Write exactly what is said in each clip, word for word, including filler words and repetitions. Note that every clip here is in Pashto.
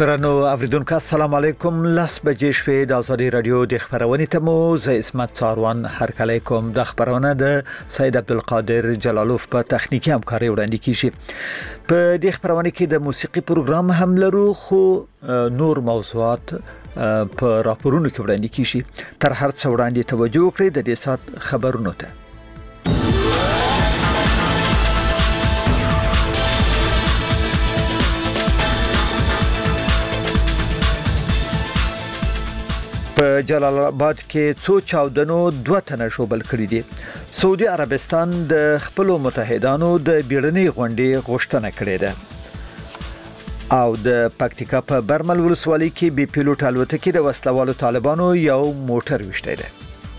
درنو اوریدونکو السلام علیکم. لاس بجې شوې د ازادي رادیو د خبرونې ته مو زه اسمت څاروان هرکلی کوم. د خبرونه د سید عبدالقادر جلالوف په تخنیکی همکاري وړاندې کیږي. په دې خبرونه کې د موسیقي پروګرام هم لرو، خو نور موضوعات په راپورونو کې وړاندې کیږي. تر هر څه وړاندې توجه وکړئ د دې سات خبرونو ته. په جلال آباد کې څو چاودنو دوه تنه شوبل کړی دي. سعودي عربستان د خپل متحدانو د بیړنۍ غونډې غوښتنه کړې ده او د پکتیکا په برمل ولسوالۍ کې بي پیلوټ الوتکې د وسلوالو طالبانو یو موټر وشتي ده.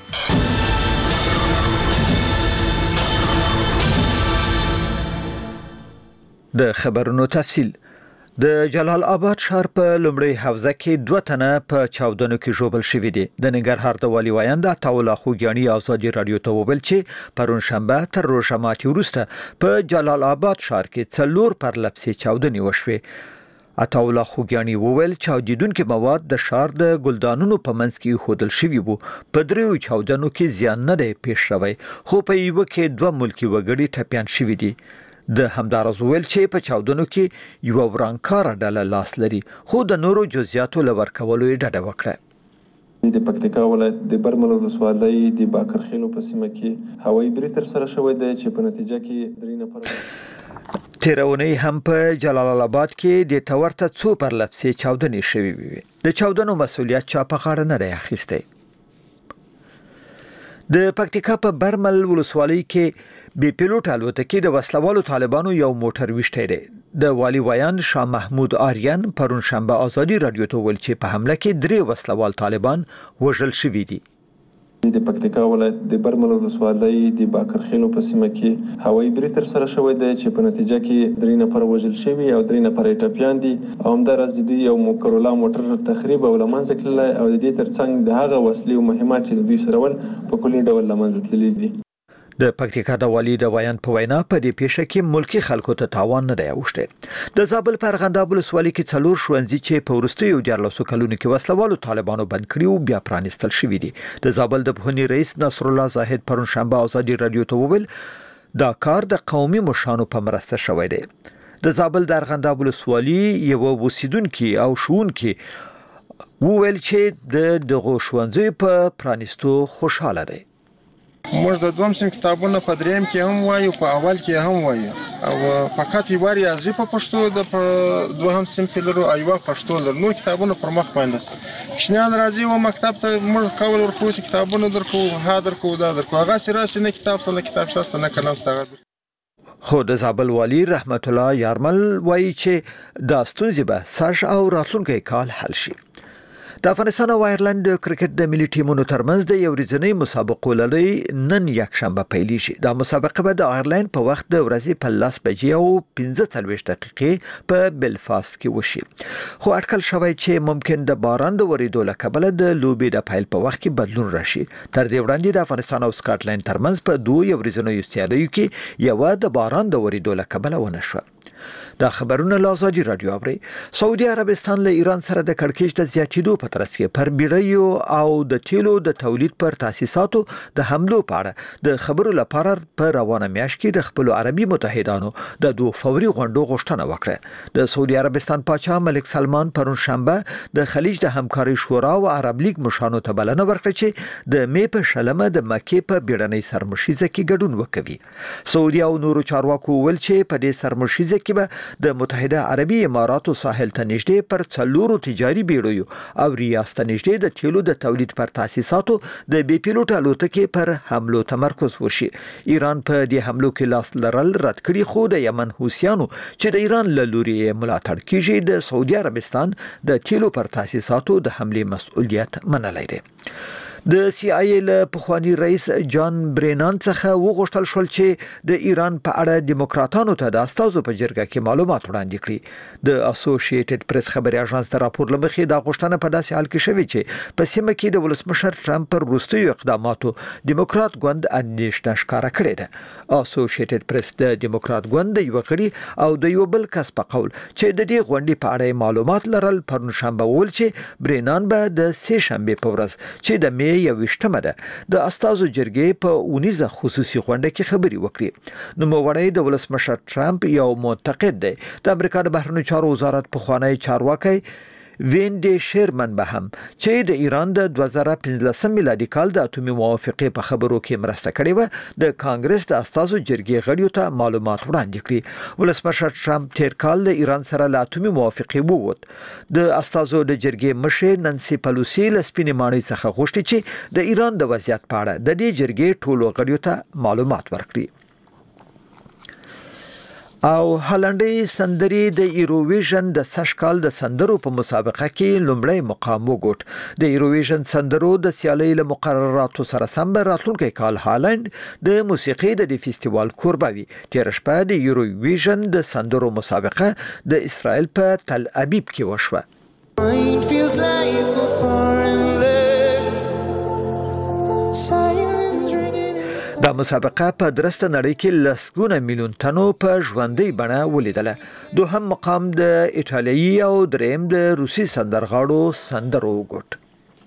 د خبرونو تفصیل. د جلال آباد ښار په لومړی حوزه کې دوه تنه په چاودنو کې ژوبل شوي دي. د ننګرهار د والي وایند عطاالله خوږیاني ازادي رادیو ته وویل چې پرون شنبه تر روژه ماتي وروسته په جلال آباد ښار کې څلور پرلپسې چاودنې وشوې. عطاالله خوږیاني وویل چاودیدونکو مواد د ښار د ګلدانونو په منځ کې خودل شوي وو. په دریو چاودنو کې زیان نه دی پیښ شوی، خو په یوه کې دوه ملکی وګړي ټپیان شوي دي. د همدارز ویل چې په چاودنو کې یو ورانکار ډله لاس لري، خو د نورو جزئیاتو لور کولو یې ډډه وکړه. د پکتیکا ولایت د برمل ولسوالۍ د باکرخیلو په سیمه کې هوایي برید ترسره شوی دی چې په نتیجه کې درې نفر تیرونی هم په جلال آباد کې د تورته څو پرلپسې چاودنې شوې وي. د چاودنو مسؤلیت چا په غاړه نه دی اخیستی. د پکتیکا په برمل ولسوالۍ کې بي پیلوټ الوتکې د وسلوالو طالبانو یو موټر وشتي دی. د والي وایند شاه محمود آریان پرون شنبه ازادي رادیو ته ویل چې په حمله کې درې وسلوال طالبان وژل شوي دي. د پکتیکا ولایت د برمل ولسوالۍ د باکرخیلو په سیمه کې هوایي برید ترسره شوی دی چې په نتیجه کې درې نفر وژل شوي او درې نفر ټپیان دي. او همداراز د دوی یو کرولا موټر تخریب او له منځه تللی او د دې ترڅنګ د هغه وسلې او مهمات چې د دوی سره ول په کلي ډول له منځه تللي دي. د پکتیکا د والي د وایند په وینا په دې پیښه کې ملکی خلکو ته تاوان نه دی اوښتی. د زابل په ارغنداب ولسوالۍ کې څلور ښوونځي چې په وروستیو دیارلسو کلونو کې وسلوالو طالبانو بند کړي بیا پرانیستل شوي دي. د زابل د پوهنې رئیس نصر الله زاهد پرون شنبه ازادي رادیو ته وویل دا کار د قومي مشرانو په مرسته شوی دی. د زابل د ارغنداب ولسوالۍ یو اوسیدونکي او ښوونکي وویل چې د دغو ښوونځیو په پرانیستو خوشاله دی. موږ د دوم سم کتابونه په دریم کې هم وایو، په اول کې هم وایو، او فقط یو ریاضي په پښتو د دوهم سم کې لرو او یو پښتو لرو. نو کتابونه پر مخ باندې کښنیان راځي و مکتب ته موږ کول ورکو چې کتابونه درکو ها درکو دا درکو هغه سره چې نه کتاب سره کتاب شاسته نه کلم ستغه. خو د زابل والی رحمت الله یارمل وایي چې دا ستونزې به سږ او راتلونکي کال حل شي. د افغانستان او آیرلند د کرکټ د ملي ټیمونو ترمنځ د یو ورځنۍ مسابقو لړۍ نن یکشنبه پیلیږي. دا مسابقه به د آیرلند په وخت د ورځې په لس بجې او پنځه څلوېښت دقیقې په بلفاست کې وشي. خو اټکل شوی چې ممکن د باران د ورېدو له کبله د لوبې د پیل په وخت کې بدلون راشي. تر دې وړاندې د افغانستان او سکاټلند ترمنځ په دوه یو ورځنیو سیالیو کې یو د باران د ورېدو له کبله ونه شوه. دا خبرونه له ازادي رادیو اوري. سعودي عربستان له ایران سره د کړکېچ د زیاتېدو په ترڅ کې پر بیړیو او د تیلو د تولید پر تاسیساتو د حملو په اړه د خبرو لپاره په روانه میاشت کې د خپل عربي متحدانو د دوه فوري غونډو غوښتنه وکړه. د سعودي عربستان پاچا ملک سلمان پرون شنبه د خلیج د همکاري شورا او عرب لیگ مشرانو ته بلنه ورکړه چې د مې په شلمه د مکې په بیړنۍ سرمشیزه کې ګډون وکوي. سعودي او نورو چارواکو ویل چې په دې سرمشیزه کې به د متحده عربي اماراتو ساحل ته نږدې پر څلورو تجاري بیړیو او ریاست نږدې د تیلو د تولید پر تاسیساتو د بي پیلوټ الوتکې پر حملو تمرکز وشي. ایران په دې حملو کې لاس لرل رد کړي، خو د یمن حوثیانو چې د ایران له لوري ملاتړ کیږي د سعودي عربستان د تیلو پر تاسیساتو د حملې مسؤلیت منلی دی. د سی آی ای له پخوانی رئیس جان برینان څخه وغوښتل شول چې د ایران په اړه دیموکراتانو ته د استازو په جرګه کې معلومات وړاندې کړي. د اسوسییټډ پریس خبري اژانس د راپور لمخې د غوښتنه په داسې حال کې شوې چې په سیمه کې د ولسمشر ټرمپ پر وروستیو اقداماتو دیموکرات ګوند اندېښنه ښکاره کړې ده. اسوسییټډ پریس د دیموکرات ګوند د یو غړي او د یو بل کس په قول چې د دې غونډې په اړه معلومات لرل پرون شنبه ویل چې برینان به د سه شنبه په ورځ چې د می یو ویشتمه ده د استازو جرګې په اونیزه خصوصي غونډه کې خبري وکړي. نو موړی د ولسمشر ټرمپ یو معتقد دی د امریکا د بهرنیو چارو وزارت په خوانی چارواکي وینډي شیرمن به هم چې د ایران د دوه زره پنځلسم میلادي کال د اتومي موافقې په خبرو کې مرسته کړې و د کانګرس د استازو جرګې غړیو ته معلومات وړاندې کړي. ولسمشر ټرمپ تیر کال د ایران سره د اتومي موافقې ووت. د استازو د جرګې مشر نانسي پلوسی له سپینې ماڼۍ څخه غوښتي چې د ایران د وضعیت په اړه د دې جرګې ټولو غړیو ته معلومات ورکړي. او هالنډي سندري د ایروویژن د سشکال د سندرو په مسابقه کې لومړی مقام وګټ. د ایروویژن سندرو د سیالۍ له مقرراتو سره سم به راتلونکي کال هالند د موسیقي د فستیوال کوربه وي. تیر شپه د ایروویژن د سندرو مسابقه د اسرائیل په تل ابیب کې وشوه. دا مسابقه په درسته نړۍ کې لسګونه میلیون تنو په ژوندۍ بڼه ولیدله. دوهم مقام د ایټالیایي او دریم د روسي سندرغاړو سندرو وګټ.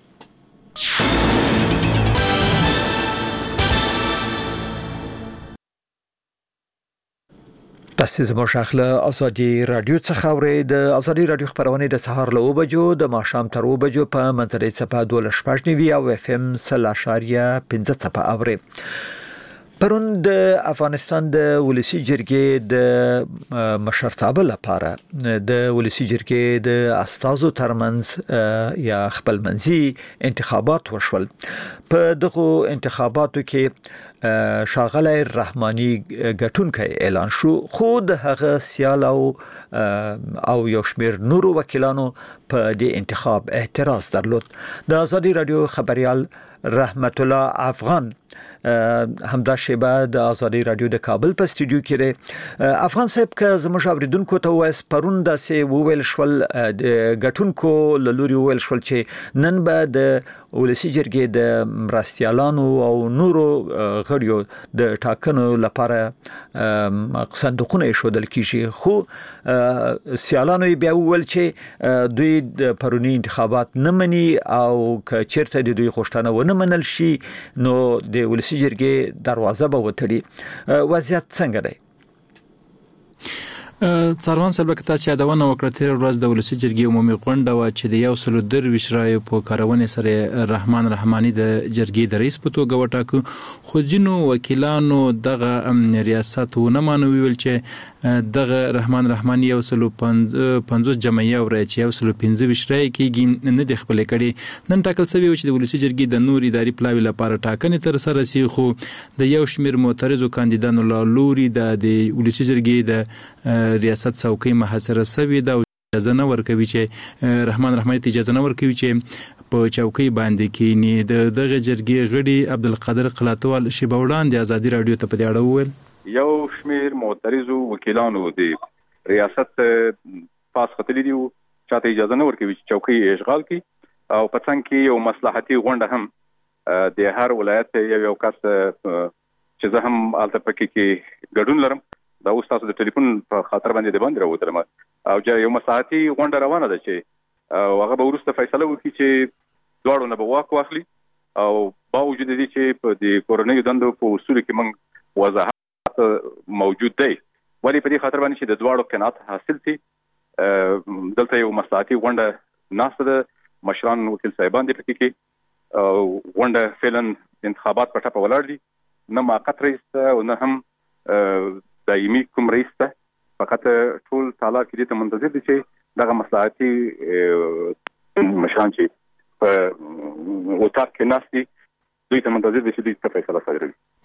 تاسو زموږ خپل ازادي رادیو څخه اورئ. د ازادي رادیو خبرونه د سهار له اوه بجو د ماښام تر اوه بجو په منځري صفه دوه شپږ نیوي او اف ام سلاشاریا پنځه صفه اورئ. پرون د افغانستان د ولسی جرګې د مشرتابه لپاره د ولسی جرګې د استازو ترمنځ یا خپلمنځي انتخابات وشول. په دغه انتخاباتو کې شاغلی رحماني ګټونکی اعلان شو، خو د هغه سیال او او یو شمېر نورو وکیلانو په دې انتخاب اعتراض درلود. د ازادي رادیو خبريال رحمت الله افغان همدا شیبه د ازادي رادیو د کابل په استودیو کې لري. افغان صاحب که زموږ اوریدونکو ته وایس پرون داسې وویل شول د ګټونکو له لوري وویل شول چې نن به د ولسی جرګې د مرستیالانو او نورو غړیو د ټاکنو لپاره صندوقونه ایښودل کیږي، خو سیالانو بیا وویل چې دوی د پرونی انتخابات نه مني او که چیرته د دوی غوښتنه ونه منل شي نو د ولسی جرګې دروازه به وتړي. وضعیت څنګه دی؟ څاروان صاحب کته چې یادونه وکړه تیر ورځ د ولسی جرګې عمومي غونډه و چې د یو سلو درویش رایو په کارونې سره رحمان رحماني د جرګې د رئیس په توګه وټاکو، خو ځینو وکیلانو دغه ریاست ونه مانو ویل چې دغه رحمان رحماني یو سلو پنځوس جمعیه ورای چې یو سلو پنځه ویشت رای کېږي نه د خپل کړي. نن ټاکل شوی چې د ولسی جرګې د نور اداري پلاوي لپاره ټاکنې تر سره سي، خو د یو شمیر معترضو کاندیدانو له لوري د ولسی جرګې د ریاست څوکۍ محاصره شوې ده او اجازه نه ورکوي چې رحمان رحماني ته اجازه نه ورکوي چې په چوکۍ باندې کېني. د دغه جرګې غړي عبدالقادر قلاتوال شیبه وړاندې ازادي رادیو ته په دې اړه وویل یو شمیر معترضو وکیلانو د ریاست پاس خطلی دي چاته اجازه نه ورکوي چې چوکۍ اشغال کړي او په څنګ کې یو مصلحتي غونډه هم د هر ولایت یو یو کس چې زه هم الته پکې کې ګډون لرم دا اوس تاسو د ټلیفون په خاطر باندې د باندې راوتلم او چې یو مصلحتي غونډه روانه ده چې هغه به وروسته فیصله وکړي چې دواړو نه به واک واخلي او باوجود دې چې په د کورنۍ دندو په اصول کې موږ وضاحت موجود دی ولی په دې خاطر باندې چې د دواړو قناعت حاصل شي دلته یو مصلحتي غونډه ناسته ده، مشران وکیل صاحبان دې پکې کې او غونډه فعلا انتخابات په ټاپه ولاړ دي، نه موقت رئیس او نه هم دایمي کوم رئیس ته، فقط ټول تعالی کې ته منتظر دي چې دغه مصلحتي مشران چې په وټاک کې ناس دي دوی ته منتظر دي چې دوی ته فیصله صادروي.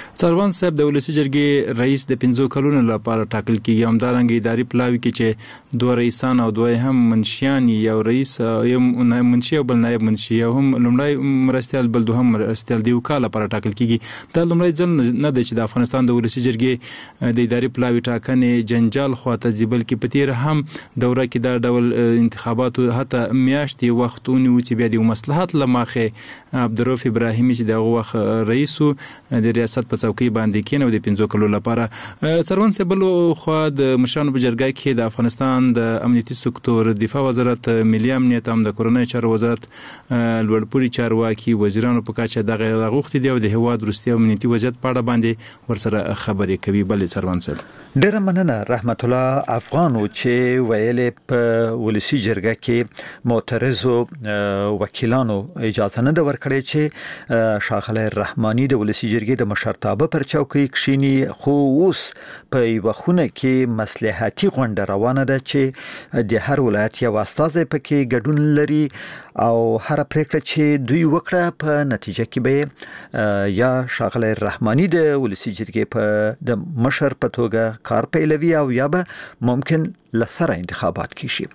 سروان صاحب د ولسی جرګې رئیس د پنځو کلونو لپاره ټاکل کیږي. همدارنګه اداري پلاوي کې چې دوه رئیسان او دوه هم منشیان یو رئیس یو منشي او بل نائب منشي او هم لومړی مرستیال بل دوهم مرستیال دی وکاله لپاره ټاکل کیږي. دا لومړی ځل نه دی چې د افغانستان د ولسی جرګې د اداري پلاوي ټاکنې جنجال خواته ځي، بلکې په تیر هم دوره کې دا ډول انتخاباتو حتی میاشتې وخت ونیو چې بیا د مصلحت له مخې عبدالرؤف ابراهیمي چې دغه وخت رئیس د ریاست په چوکۍ باندې کېنو د پنځو کلو لپاره. سروان صاحب بل خو د مشرانو په جرګه کې د افغانستان د امنیتي سکتور، دفاع وزارت، ملي امنیت هم د کورنۍ چارو وزارت، لوړپوړي چارواکي، وزیرانو په کچه دغه راغوښتي دي او د هیواد وروستي امنیتي وضعیت په اړه باندې ورسره خبرې کوي. بلې سروان صاحب ډېره مننه رحمت الله افغانو چې ویلې په ولسی جرګه کې معترضو وکیلانو اجازه نه ورکړي چې ښاغلی رحماني د ولسی جرګې د مشرتابه پر چوکۍ کښینی، خو اوس په یوه خونه کې مصلحتي غونډه روانه ده چې د هر ولایت یو استازی پکې ګډون لري او هر پریکړه چې دوی وکړه په نتیجه کې به یا ښاغلی رحماني د ولسی جرګې په د مشر په توګه کار پیلوي او یا به ممکن لسره انتخابات کیږي.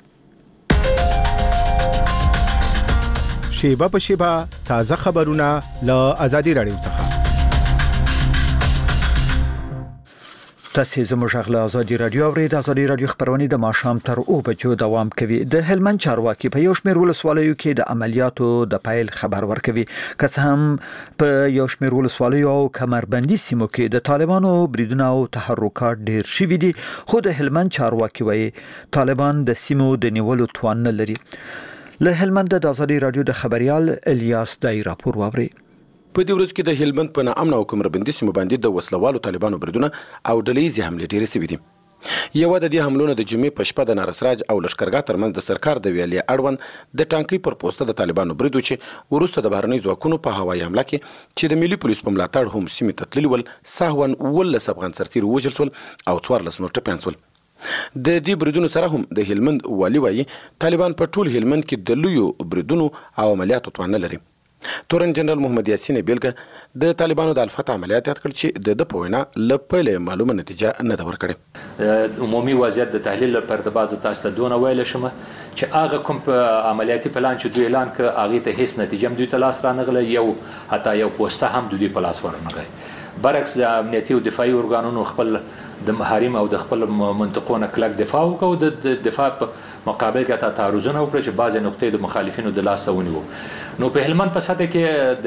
شیبه په شیبه تازه خبرونه له آزادي رادیو څخه. تاسو زموږ غږ له آزادي رادیو اورئ. د آزادي رادیو خبرونه د ماښام تر اوه بجو دوام کوي. د هلمند چارواکي په یو شمېر ولسوالیو کې د عملیاتو د پیل خبر ورکوي. که څه هم په یو شمېر ولسوالیو او کمربندي سیمو کې د طالبانو بریدونه او تحرکات ډېر شوي دي، خو د هلمند چارواکي وايي طالبان د سیمو د نیولو توان نه لري. له هلمند د آزادي رادیو د خبريال الیاس دای راپور واوري. په دې ورځ کې د هلمند په ناامن او کمربندي سیمو باندې د وسلوالو طالبانو بریدونه او ډلهیزې حملې ډېرې شوې دي. یوه د دې حملونو د جمعې په شپه د نارسراج او لښکرګاه ترمنځ د سرکار د ویالې اړوند د ټانکۍ پر پوسته د طالبانو برید و چې وروسته د بهرنۍ ځواکونو په هوایي حمله کې چې د ملي پولیسو په ملاتړ هم سیمې ته تللي ول، سهواً اوولس افغان سرتېري ووژل شول او څوارلس نور ټپیان شول. د دې بریدونو سره هم د هلمند والي وایي طالبان په ټول هلمند کې د لویو بریدونو او عملیاتو توان نه لري. تورن جنرال محمد یاسین بیلګه د طالبانو د الفتح عملیات یاد کړ چې د د په وینا له پیله معلومه نتیجه نه ده ورکړې. عمومي وضعیت د تحلیل لپاره د بعضو تاسو ته دونه ویل شم چې هغه کوم عملیاتي پلان چې دوی اعلان کړ هغه ته هیڅ نتیجه هم دوی ته لاس رانغله، یو حتی یو پوسټه هم دوی په لاس ورنغی. برعکس د امنیتي او دفاعي ارګانونو خپل د محارم او د خپل منطقونو کلک دفاع وکړو. د دفاع په مقابل کې تا تعرضونه وکړي چې بعضې نقطې د مخالفینو د لاسه ونیوو. نو په هلمند په سطح کې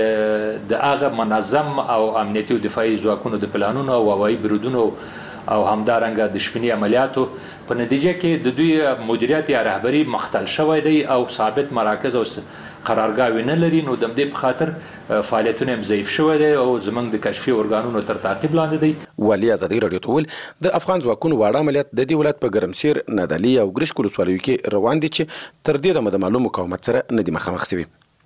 د د هغه منظم او امنیتي او دفاعي ځواکونو د پلانونو او هوایي بریدونو او همدارنګه د شپني عملیاتو په نتیجه کې د دوی مدیریت یا رهبري مختل شوی دی او ثابت مراکز او قرارګاوې نه لري. نو د دې په خاطر فعالیتونه هم ضعیف شوی دی او زموږ د کشفي ارګانونو تر تعقیب لاندې دی. والي ازادي رادیو ته ویل د افغان ځواکونو واړه عملیات د دې ولایت په ګرمسیر، نادعلي او ګرشک ولسوالیو کې روان دي چې تر دې دمه د معلوم مقاومت سره نه دي مخامخ شوي.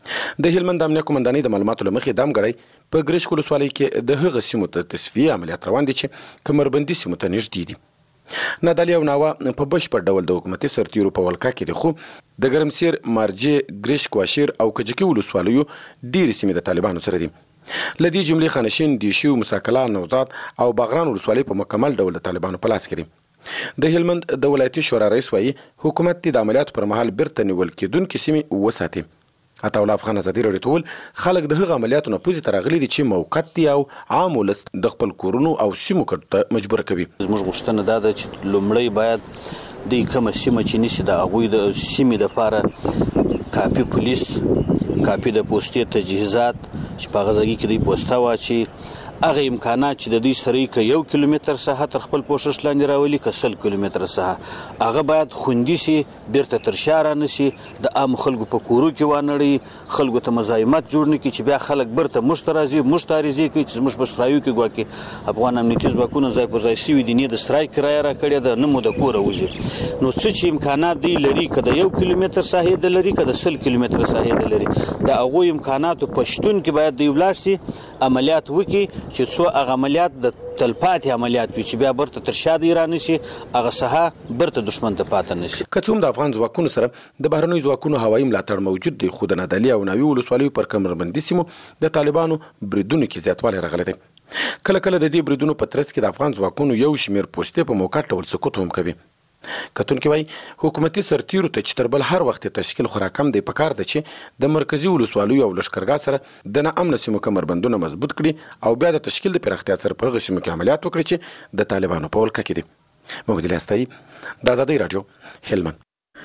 د هلمند امنیه قومندانۍ د معلوماتو له مخې دا هم ګړی په ګرشک ولسوالۍ کې د هغه سیمو ته تصفیې عملیات روان دي چې کمربندي سیمو ته نږدې دي. نادعلي او ناوه په بشپړ ډول د حکومتي سرتیرو په ولکه کې دي، خو د ګرمسیر، مارجې، ګرشک، واشیر او کجکي ولسوالیو ډېرې سیمې د طالبانو سره دي. له دې جملې خانشین، دیشي، موسی، نوزاد او باغران ولسوالۍ په مکمل ډول د طالبانو په لاس کې دي. د هلمند د ولایتي شورا رئیس وایي حکومت دې د عملیاتو پر مهال بیرته نیول کېدونکې سیمې وساتي. عطاءالله افغان ازادي رادیو ته ویل خلک د هغه عملیاتو نه پوزې ته راغلي دي چې موقت دي او عام ولس د خپل کورونو او سیمو کډو ته مجبوره کوي. زموږ غوښتنه دا ده چې لومړی باید دوی کومه سیمه چې نیسي د هغوی د سیمې دپاره کافي پولیس، کافي د پوستې تجهیزات چې په هغه ځای کې دوی پوسته واچي، هغه امکانات چې د دوی سره که یو کیلومتر ساحه تر خپل پوښښ لاندې راولي که سل کیلومتر ساحه هغه باید خوندي سي، بیرته تر شا رانسي، د عامو خلکو په کورو کې وانړوي، خلکو ته مزاحمت جوړ نه کړي چې بیا خلک بیرته موږ ته راځي، موږ ته عریضې کوي چې زموږ په سرایو کې ګواکې افغان امنیتي ځواکونه ځای پر ځای شوي دي، نه د سرای کرایه راکړې ده، نه مو د کوره وځي. نو څه چې امکانات دوی لري که د یو کیلومتر ساحې د لري که د سل کیلومتر ساحې د لري، د هغوی امکاناتو په شتون کې باید دوی ولاړ شي، عملیات وکړي چې څو هغه عملیات د تلپاتې عملیات وي چې بیا برته تر شا دی رانشي، هغه ساحه برته دښمن ته پاتې نشي. که څه هم د افغان ځواکونو سره د بهرنیو ځواکونو هوایي ملاتړ موجود دی، خو د نادعلي او ناوې ولسوالیو پر کمربندي سیمو د طالبانو بریدونو کې زیاتوالی راغلی دی. کله کله د دې بریدونو په ترڅ کې د افغان ځواکونو یو شمېر پوستې په موقت ډول سقوط هم کوي. کتونکي وایي حکومتي سرتیرو ته چې تر بل هر وخت تشکیل خورا کم دی پکار ده چې د مرکزی ولسوالیو او لښکرګاه سره د ناامنه سیمو کمربندونه مضبوط کړي او بیا د تشکیل د پراختیا سره په هغه سیمو کې عملیات وکړي چې د طالبانو په ولکه کې دي. محمد علي استایي، د آزادۍ راډیو، هلمند.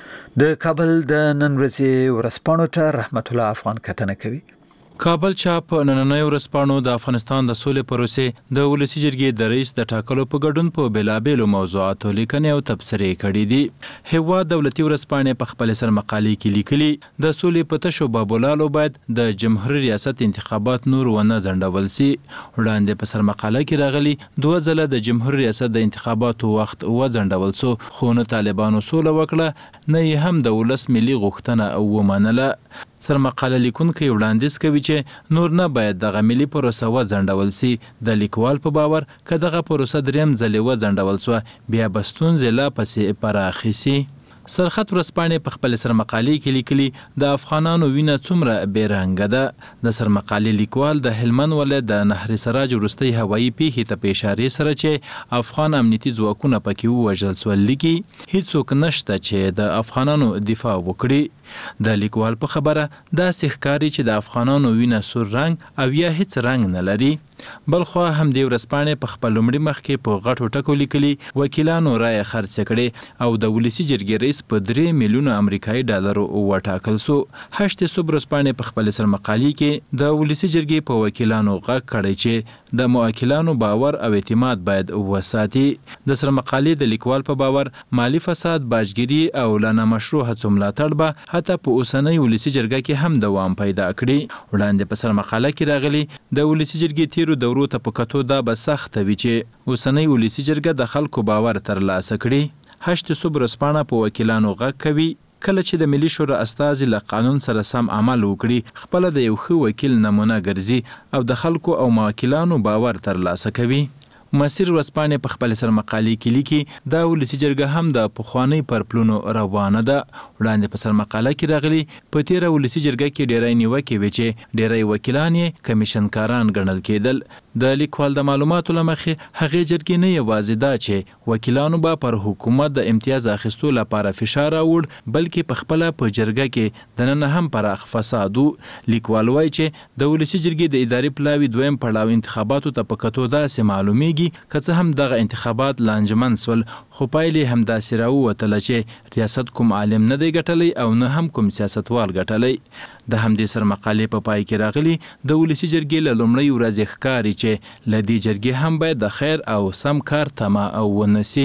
د کابل د نن ورځې ورځپاڼو ته رحمت الله افغان کتنه کوي. کابل چاپ نننۍ ورځپاڼو د افغانستان د سولې پروسې د ولسی جرګې د رئیس د ټاکلو په ګډون په بېلابېلو موضوعاتو لیکنې او تبصرې کړي دي. هیواد دولتي ورځپاڼې په خپل سر مقالې کې لیکلي د سولې په تشو بابولالو باید د جمهوریت ریاست انتخابات نور ونه ځنډول سي. وړاندې په سر مقاله کې راغلي دوه ځله د جمهوریت ریاست د انتخاباتو وخت وځنډول سو، خو نه طالبانو سوله وکړه نه یې هم د ولس ملي غوښتنه ومنله. سرمقاله لیکونکي وړاندیز کوي چې نور نه باید دغه ملي پروسه وځنډول سي. د لیکوال په باور که دغه پروسه دریم ځلې وځنډول سوه بیا به ستونزې لا پسې پراخې سي. سرخط ورځپاڼې په خپل سرمقالې کې لیکلي د افغانانو وینه څومره بې رنګه ده. د سرمقالې لیکوال د هلمند ولایت د نهر سراج وروستۍ هوایي پیښې ته په اشارې سره چې افغان امنیتي ځواکونه پکې ووژل سول لیکي هیڅوک نشته چې د افغانانو دفاع وکړي. د لیکوال په خبره داسې ښکاري چې د افغانانو وینه سور رنګ او یا هیڅ رنګ نه لري. بلخوا همدې ورځپاڼې په خپل لومړي مخ کې په غټو ټکو لیکلي وکیلانو رایه خرڅ کړې او د ولسی جرګې رئیس په درې میلیونه امریکایي ډالرو وټاکل سو. هشت صبح ورځپاڼې په خپل سرمقالې کې د ولسی جرګې په وکیلانو غږ کړی چې د موکلانو باور او اعتماد باید وساتي. د سرمقالې د لیکوال په باور مالی فساد، باجګیري او لا نامشروع هڅو ملاتړ به حتی په اوسنۍ ولسی جرګه کې هم دوام پیدا کړي. وړاندې په سرمقاله کې راغلي د ولسی جرګې تیرو دورو ته په کتو دا به سخته وي چې اوسنۍ ولسی جرګه د خلکو باور ترلاسه کړي. هشت صبح ورځپاڼه په وکیلانو غږ کوي کله چې د ملي شورا استازي له قانون سره سم عمل وکړي خپل د یو ښه وکیل نمونه ګرځي او د خلکو او موکلانو باور ترلاسه کوي. مسیر ورځپاڼې په خپل سرمقالې کې لیکي دا ولسی جرګه هم د پخوانۍ پر پلونو روانه ده. وړاندې په سرمقاله کې راغلي په تیره ولسی جرګه کې ډیری نیوکې وې چې ډیری وکیلان یې کمیشنکاران ګڼل کېدل. د لیکوال د معلوماتو له مخې هغې جرګې نه یوازې دا چې وکیلانو به پر حکومت د امتیاز اخیستو لپاره فشار راوړ بلکې په خپله په جرګه کې دننه هم پراخ فساد و. لیکوال وایي چې د ولسی جرګې د اداري پلاوي دویم پړاو انتخاباتو ته په کتو داسې معلومیږي که څه هم دغه انتخابات لانجمن سول خو پایلې همداسې راووتله چې ریاست کوم عالم نه دی ګټلی او نه هم کوم سیاستوال ګټلی. د همدې سرمقالې په پای کې راغلي د ولسی جرګې له لومړۍ ورځې ښکاري چې له دې جرګې هم باید د خیر او سم کار تمه ونه سي.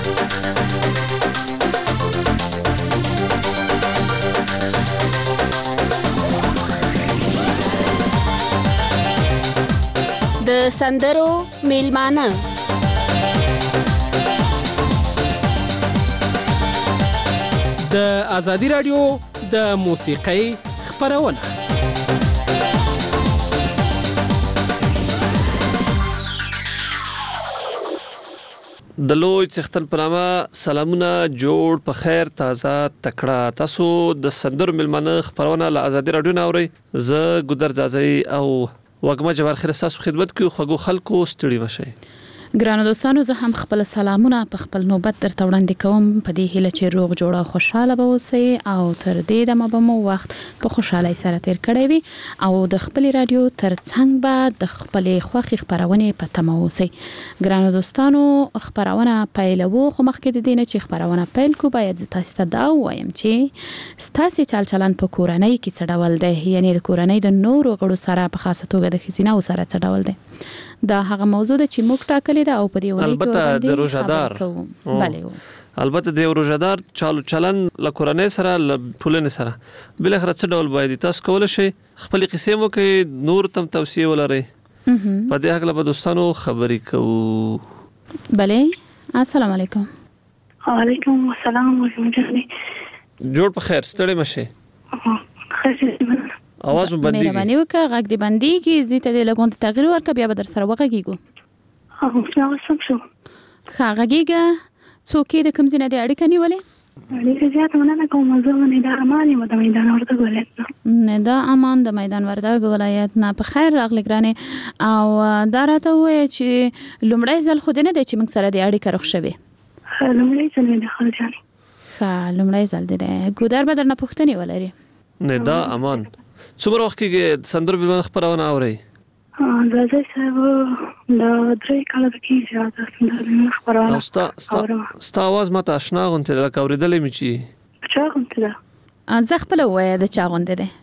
د سندرو میلمانه د آزادۍ راډیو د موسیقۍ خپرونه. د لوی څښتن په نامه سلامونه، جوړ په خیر، تازه تکړه. تاسو د سندرو میلمانه خپرونه له آزادۍ راډیو نه اورئ. زه ګودر ځاځی او وګما جوار خیر تاسو خدمت کوي. خوږو خلکو ستړي مشئ. ګرانو دوستانو، زه هم خپل سلامونه په خپل نوبت درته وړاندې کوم په دې هیله چې روغ جوړ او خوشاله به اوسئ او تر دې دمه به مو وخت په خوشحالۍ سره تیر کړی وي او د خپل رادیو ترڅنګ به د خپلې خوښې خپرونې په تمه اوسئ. ګرانو دوستانو، خپرونه پیلوو، خو مخکې د دې نه چې خپرونه پیل کو باید زه تاسو ته دا ووایم چې ستاسې چال چلند په کورنۍ کې څه ډول دی، یعنې د کورنۍ د نورو غړو سره په خاصه توګه د ښځیناو سره څه ډول دی. دا هغه موضوع ده چې موږ ټاکلې ده او په دې ورځ کې البته د روزادار بله البته د روزادار چالو چلن له کورنۍ سره له ټولنې سره بل اخر څه ډول باید تاسو کول شي خپل قصې مو کې نور تم توصیه ولرئ په دې حق له دوستانو خبرې کوو. بله، السلام علیکم. وعلیکم السلام ورحمۃ. جوړ په خیر، ستړي مشه. اواز باندې مهرباني وکړه غږ دې باندې زی ته د لګون تغیر ورکړه بیا به در سره وغږیږو. هغه څنګه شو؟ ښه غږیږه. څوک د کوم ځای نه د اړیکه نیولې؟ ډېر زیات مننه کوم. زه ندا امان یم د میدان وردګ ولایت نه. ندا امان د میدان وردګ ولایت نه. په خیر راغلی ګرانې. او دا راته ووایه چې لومړی ځل خو دې نه دی چې موږ سره دې اړیکه روغ شوې؟ لومړی ځل مې د خال جانې. ښه لومړی ځل دې دی. ګودر به درنه پوښتنې ولري؟ ندا امان څومره وخت کېږي سندرو ملمانه خپرونه اورئ؟ دا ځای صاحب د درې کاله کېږي د سندرو ملمانه خپرونه. او ستا اواز ماته اشنا غوندې لکه اورېدلی مې چې چا غوندې ده؟ زه خپله ووایه د چا غوندې دی؟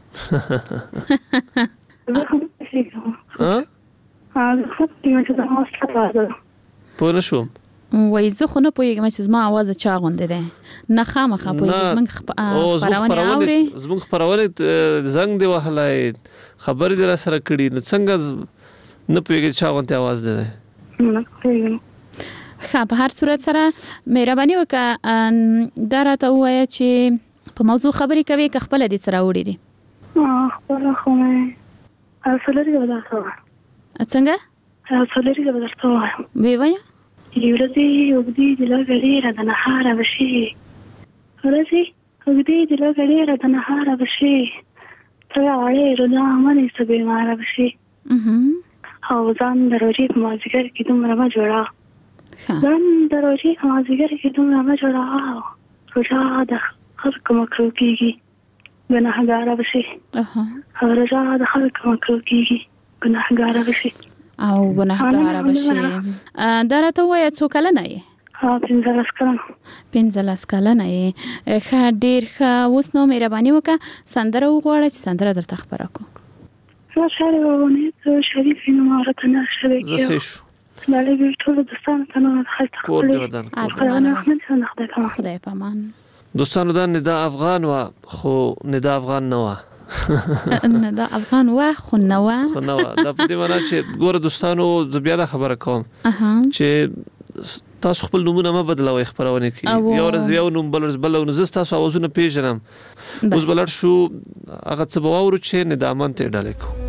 زه هم پوهېږم. زه خو پوهېږم چې زما ستا اواز ده. پوه نه شوم. وای زه خو نه پوهېږم چې زما اواز د چا غوندې دی. نه خامخا پوهېږم. زموږ خپرونې اورې؟ زموږ خپرونې زنګ دی وهلی، خبرې دې راسره کړي، نو څنګه نه پوهېږې چا غوندې اواز دی؟ نه پوهېږم. ښه په هر صورت سره مهرباني وکړه دا راته ووایه چې په موضوع خبرې کوې که خپله دې څه راوړي دي؟ خپله خو مې څلوري به درته ووایم. څنګه؟ څلوري به درته ووایم. ویې وایه. ورځې اوږدې دي لږه ډېره د نهاره به شي. ورځې اوږدې دي لږه ډېره د نهاره به شي. ته راوړې رودا منې څه بیماره به شي. او ځان د روژې په مازدیګر کې دومره مه جوړه. ځان د روژې په مازدیګر کې دومره مه جوړه. روژه د خلکو مکروه کېږي، ګناهګاره به شي. او روژه د خلکو مکروه کېږي، ګناهګاره به شي. او ګناهګاره به شي. دا راته ووایه څو کلنه یې؟ پنځلس کلنه. پنځلس کلنه یې. ښه ډېر ښه. اوس نو مهرباني وکړه سندره وغواړه چې سندره درته خپره کړو. زه شعر ووایم شریف نوم راته نه شوی زه څه شو بله ټول دوستانو ته نو خلک کور دې ودان خدای احمد څنګه خدای په خدای په امان. دوستانو دا ندا افغان و خو ندا افغان نه و. ندا افغان و خو نه و. خو نه و. دا په دې معنی چې ګوره دوستانو زه بیا دا خبره کوم چې تاسو خپل نومونه ما بدلوي خبرونه کوي. یو ورځ یو نوم بل ورځ بل نو زه تاسو اوازونه پیژنم. اوس بلر شو هغه څه به واورو چې ندامت ته ډالې کو.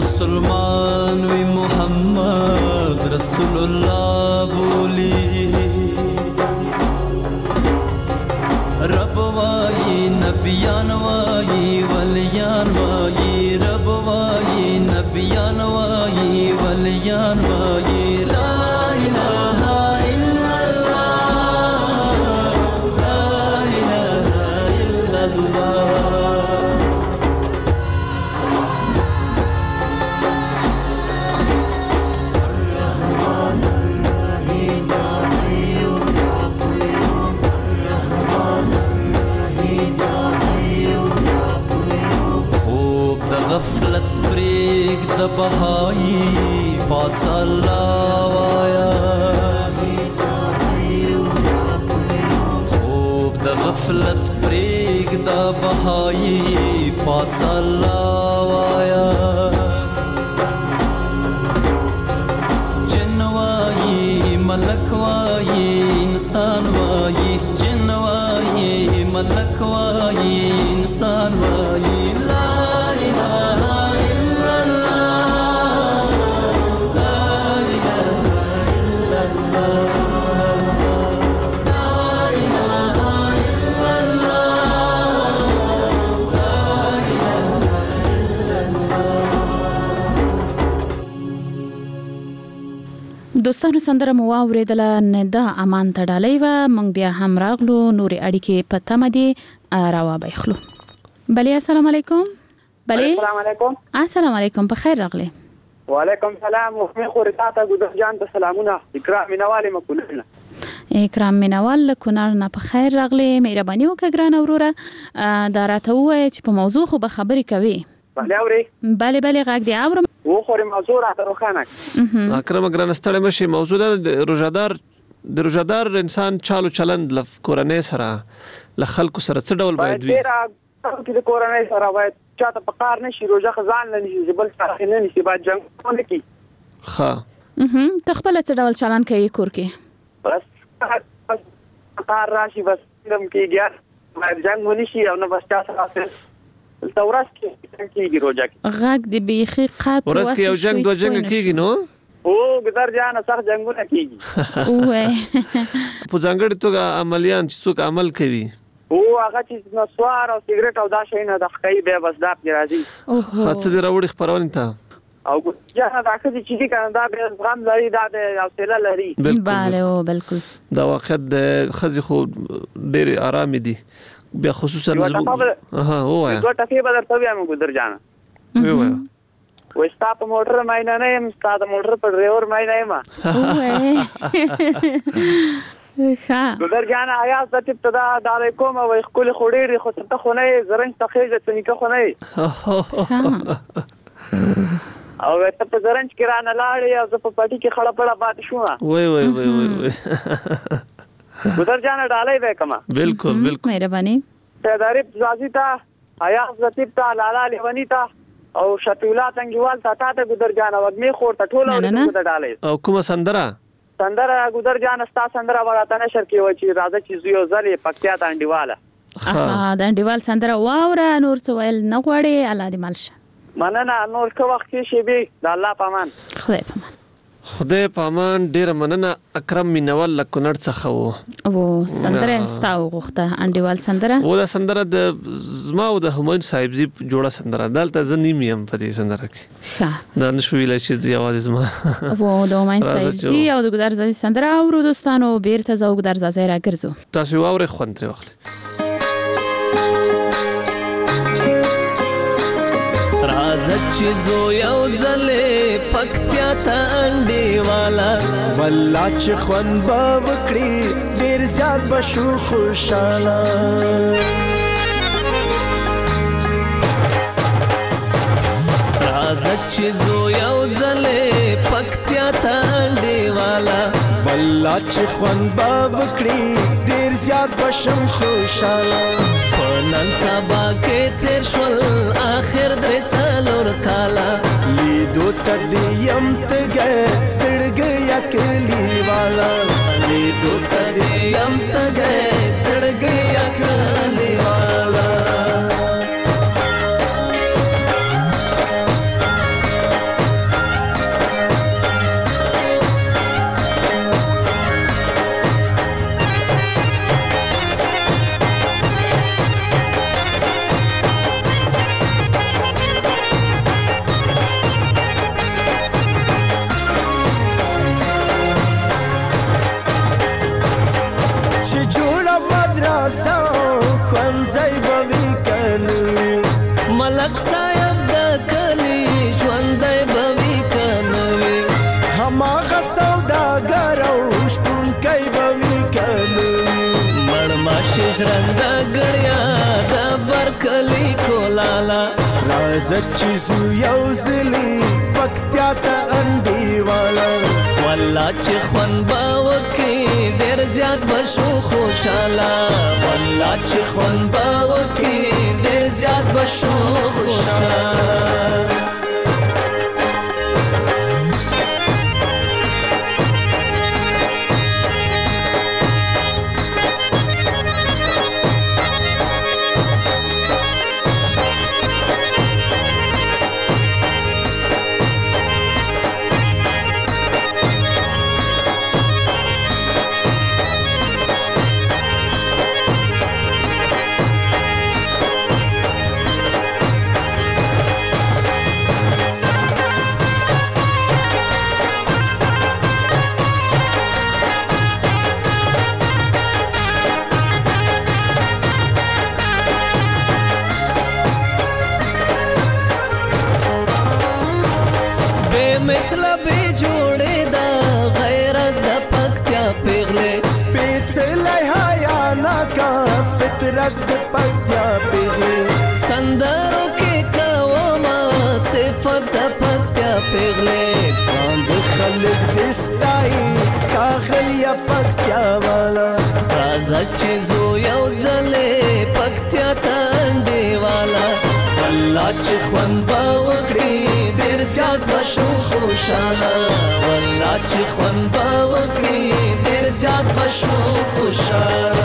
मुसलमान वी मोहम्मद रसूलुल्लाह बोली रब वाई नबियान वाई वलियान वाई रब वाई नबियान वाई वलियान वाई ला इलाहा इल्लल्लाह ला इलाहा इल्लल्लाह गफलत प्रेग द बहाई पाक अल्लाह वाया खूब द गफलत प्रेग द बहाई पाक अल्लाह वाया जिनवाई मलकवाई इंसान वाई जिनवाई मलकवाई इंसान वाई ला دوستانو سندره مو اوریدله نه د امان تړلې و مونږ بیا هم راغلو نوري اړیکې پته مدي راوا بخلو بله السلام علیکم بله السلام علیکم السلام علیکم په خیر راغلی وعلیکم سلام مخمه خورتا ته ګذر جان ته سلامونه اکرام مینوال مکولنه اکرام مینوال کونار نه په خیر راغلی مهرباني وکړه ګران اوروره دا راته وای چې په موضوع خو به خبرې کوي بله اوري بله بله غږ دی اورم و خوري موضوع راته روخانه اکرم ګران ستړی مشي موضوع د روزادار د روزادار انسان چالو چلند لف کورنۍ سره ل خلکو سره څه ډول باید وي چې د کورنۍ سره باید چاته په کار نشي روزه خزان نه نشي بل څه نه نشي باید جنگ نه کی ها اها تخپل څه ډول چلند کوي کور کې بس کار راشي بس دم کېږي باید جنگ ونی شي او نه بس چا سره تورس کې کېږي روزه کې غږ دی بیخي قات ورس کې یو جنگ دوه جنگ کېږي نو او ګذر جان سخت جنگونه کېږي اوه په ځانګړي توګه عملیان چې څوک عمل کوي او هغه چې نسوار او سیګریټ او دا شي نه د خکې به بس دا پی راځي خاصه د راوړي خبرونه ته او ځکه دا چې چې کنه دا به غم لري دا د حوصله لري bale او بالکل دا وخت د خزي خو ډېر آرام دي بیا خصوصا اها وای دوه ټکی به درته وایم ګذر جان وای وستا په موټر مې نه نه يم ستا د موټر په ډرایور مې نه یم ها ګذر جان آیا ست ابتدا د علیکم او خپل خوري خو ته خو نه زرنج تخیجه تنیکه خو نه او ته په زرنج کې را نه لاړې او زه په پټي کې خړه پړه پاتې شوم وای وای وای وای ګذر جان ډالۍ به کما بالکل بالکل مهرباني پیداري زازي تا آیا ست تا لالا لیونی تا او شتولا څنګهوال تا ته ګذر جان وګمه خور ته ټوله ورته ډالۍ او کومه سندره سندره ګذر جان ستا سندره ورته نشر کې و چې راځي چې یو ځلې پکتیا ته انډیواله ها د انډیوال سندره واوره نور څه ویل نه غواړي الله دې مالشه مننه نور څه وخت شي به د الله پامان خدای پامان خدای پامان ډیر مننه اکرم مینوال لکونړ څخه وو او سندره ستاو غوخته انډیوال سندره و دا سندره د زما او د همایون صاحبزي جوړه سندره دلته زنیم یم په دې سندره کې ښه دا نشو ویل چې دی आवाज زما و د همایون صاحبزي او د ګدار زادي سندره او دوستانو بیرته زو ګدار زادي راګرځو تاسو واورې خوند تر وخت رازت چې زو یو ځلې پکتیا ته انډیواله والله چې خوند به وکړي ډېر زیات به شو خوشاله رازت چې زو یو ځلې پکتیا ته انډیواله والله چې خوند به وکړي ډېر زیات به شم خوشاله نن سبا کې تیر شول اخر درې څلور کاله لیدو تدیم تګه سړګ یا کلی والا لیدو تدیم تګه سړګ یا کلی والا غساو خوانځای بوي کنوي ملک صاحب د کلی ژوندۍ بوي کنوي هما غساو دا ګرو شپون کوي بوي کنوي مړ ماشه ژرنده ګړیا د برکلی کولالا راز چیزو یو زلی پکتیا ته انډي والا والله چې خون باوکي ډېر زیات بشو خوشاله والله چې خون باوکي ډېر زیات بشو خوشاله مثل به جوړې دا غیرت د پکتیا پیغلې سپېڅلې حیا ناکا فطرت د پکتیا پیغلې سندرو کې کوما صفت د پکتیا پیغلې باند خلک دستای کاغلیا پکتیا والا راځه چې زو یو ځلې پکتیا تانډي والا والله چې خوان باوکړي ډېر زیات بشو خوشاله والله چې خوان باوکړي ډېر زیات بشو خوشاله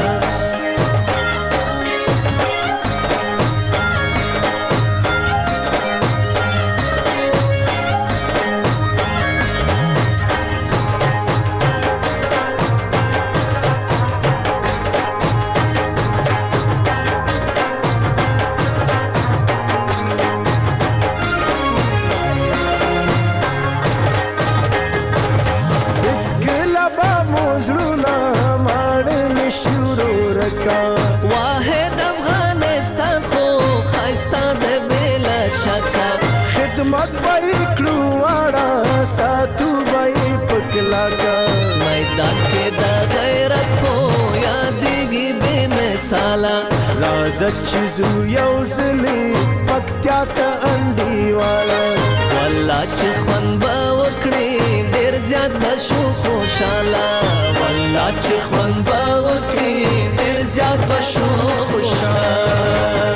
واحد افغانستان خو خایستا د بلا شکا خدمت وای کړو واړه ساتو وای پکلا کا میدان کې د غیرت خو یادېږي بے مثاله راز چیزو یو زلی پکتیا ته انډي والا والله چې خوان به وکړي ډېر زیات بشو خوشاله والله چې خوان به وکړي ډېر زیات بشو خوشاله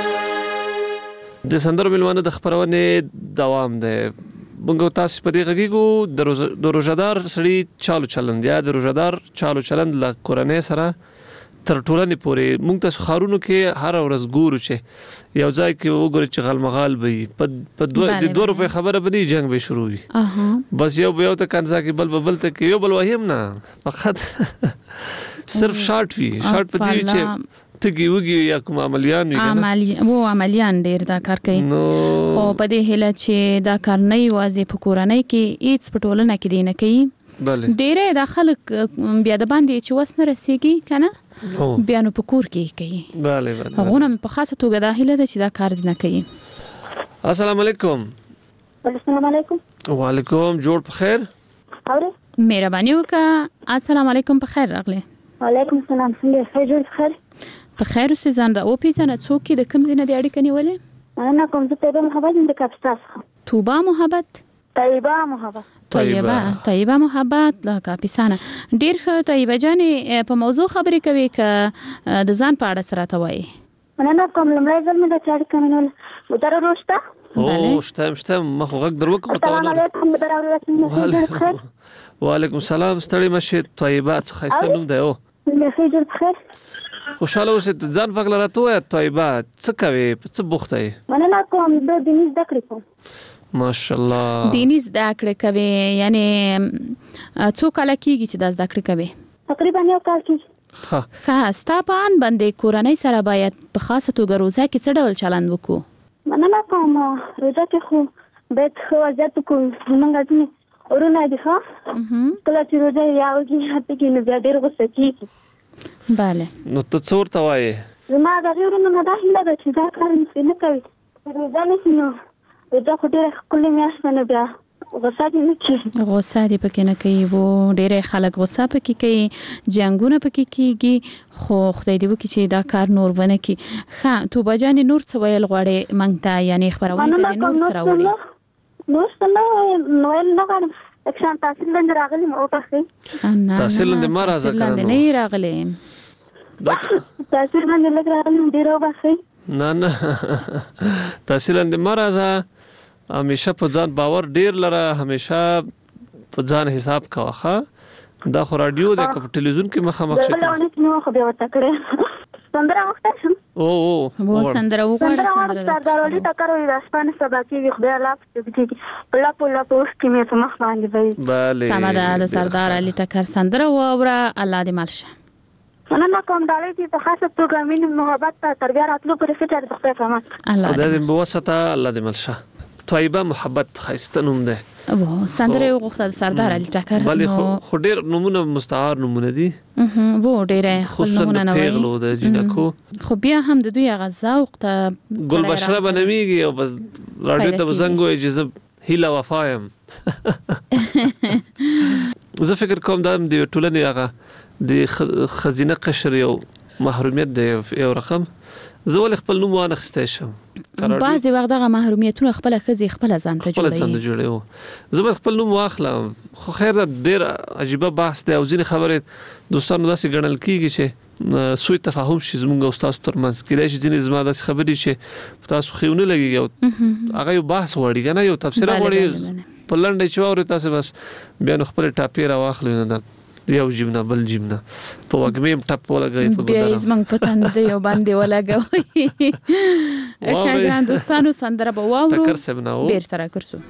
د سندرو ملمانه د خبرونه دوام ده موږ تاسو په دې غږیږو د روزادار سړي چالو چلند یا د روزادار چالو چلند ل کورنۍ سره تر ټولنې پورې موږ تاسو خارونو کې هر ورځ ګورو چې یو ځای کې وګورئ چې غلمغال به په دوه د دوه روپې خبره بني جنگ به شروع وي بس یو به یو ته کنځا کې بل بل ته کې یو بل وهم نه فقط صرف شارټ وی شارټ په دې چې تګي وګي یا کوم عملیان وي عملی وو عملیان ډیر دا کار کوي خو په دې هله چې دا کار نه یوازې په کورنۍ کې هیڅ پټولنه کې دی نه کوي بله ډیره د خلک بیا د باندې چې وسنه رسیږي کنه بیا نو په کور کې کوي bale bale هغه په خاصه توګه د هله چې دا کار نه کوي السلام علیکم السلام علیکم وعلیکم جوړ په خیر اوره مهرباني وکړه السلام علیکم په خیر راغله وعلیکم السلام څنګه ښه جوړ خیر په خیر اوسې ځان را او پیژنه څوک د کوم ځای نه دی اړیکه نیولې انا کوم څه ته محبت د کاپستاس توبه محبت طیبه محبت طیبه طیبه محبت لا کاپیسانه ډیر ښه طیبه جانې په موضوع خبرې کوي ک د ځان په اړه سره ته وایي انا کوم لمړی ځل مې د چاړ کمنول مدار روشته او شتم شتم مخ غږ دروک خو ته وعلیکم السلام ستړي مشه طیبه څه خیسته نوم دی او خوشاله اوسې ځان پاک لراته وای طیبه څه کوي څه بوخته مننه کوم د دیني زده کړې کوم ماشاءالله دیني زده کړې کوي یعنی څو کال کېږي چې دا زده کړې کوي تقریبا یو کال کېږي ښه ښه ستا په ان باندې کورنۍ سره باید په خاصه توګه روزه کې څه ډول چلند وکړو مننه کوم روزه کې خو باید ښه وضعیت وکړو موږ ځینې ورونه دي ښه کله چې روزه یې راوځي هلته کې نو بیا ډېر غوسه کېږي bale نو ته څه ورته وایې؟ زما د غیرونو نه دا هیله ده چې دا کار مې نه کوي روزه نشي نو روزه خو ډېره ښکلې میاشت ده نو بیا غوسه دې نه کېږي غوسه دې پکې نه کوي و ډېری خلک غوسه پکې کوي جنګونه پکې کېږي خو خدای دې وکړي چې دا کار نور ونه کړي. ښه توبه جانې نور څه ویل غواړې موږ ته یعنې خپرونې ته دې نور څه راوړي؟ نور څه نه ویل نه غواړم اکشان تحصیل لاندې راغلي م وبخښئ. تحصیل لاندې مه راځه که لاندې نه یې راغلی تحصیل لاندې لږ راغلي م ډېره وبخښئ. نه نه تحصیل لاندې مه راځه همیشه په ځان باور ډیر لره همیشه په ځان حساب کوه ښه دا خو راډیو دی که په ټلویزیون کې مخامخ شي خو بیا ورته کړې سندره وخته شم او او و سندره وګوره سندره سردار علي ټکر وي د شپانه سبا کېږي خدای الله پسې کېږي په لاپو لاپو اوس کې مې په مخ باندې وي بله سمه ده د سردار علي ټکر سندره واوره الله دې مل شه. مننه کوم ډالۍ چې په خاصه توګه مینې محبت ته تر بیا راتلو پورې فکر د خدای په امان خدای دې بوسته الله دې مل شه. طیبه محبت خیسته نوم ده او سندره یو غوښته د سردار علي ټکر بلې خو ډېر نومونه مستعار نومونه دي وو ډېر خپل نومونه نه وایي خصوصا د پیغلو د جنکو خو بیا هم د دوی هغه ذوق ته ګل بشره به نومیږي او بس راډیو ته به زنګ وایي چې زه هیله وفا یم زه فکر کوم دا د ټولنې هغه د ښځینه قشر یو محرومیت دی یو رقم زه ولې خپل نوم وانخستی شم بعضې وخت دغه محرومیتونه خپله ښځې خپله ځان ته خپله ځان ته جوړوي زه باید خپل نوم واخلم خو خیر ده ډېر عجیبه بحث دی او ځینې خبرې دوستانو داسې ګڼل کېږي چې سوء تفاهم شي زموږ او ستاسو ترمنځ کېدای شي ځینې زما داسې خبرې چې په تاسو ښې ونه لګېږي او هغه یو بحث غواړي که نه یو تبصره غواړي په لنډه چې واورئ تاسې بس بیا نو خپلې ټاپې راواخلئ نه یو جیبنا بل جیبنا په وګمې ټپ ولګوي په بیا یې زمونږ په تند یو باندې ولګوي ښه ګران دوستانو سندره به واورو بېرته راګرځو.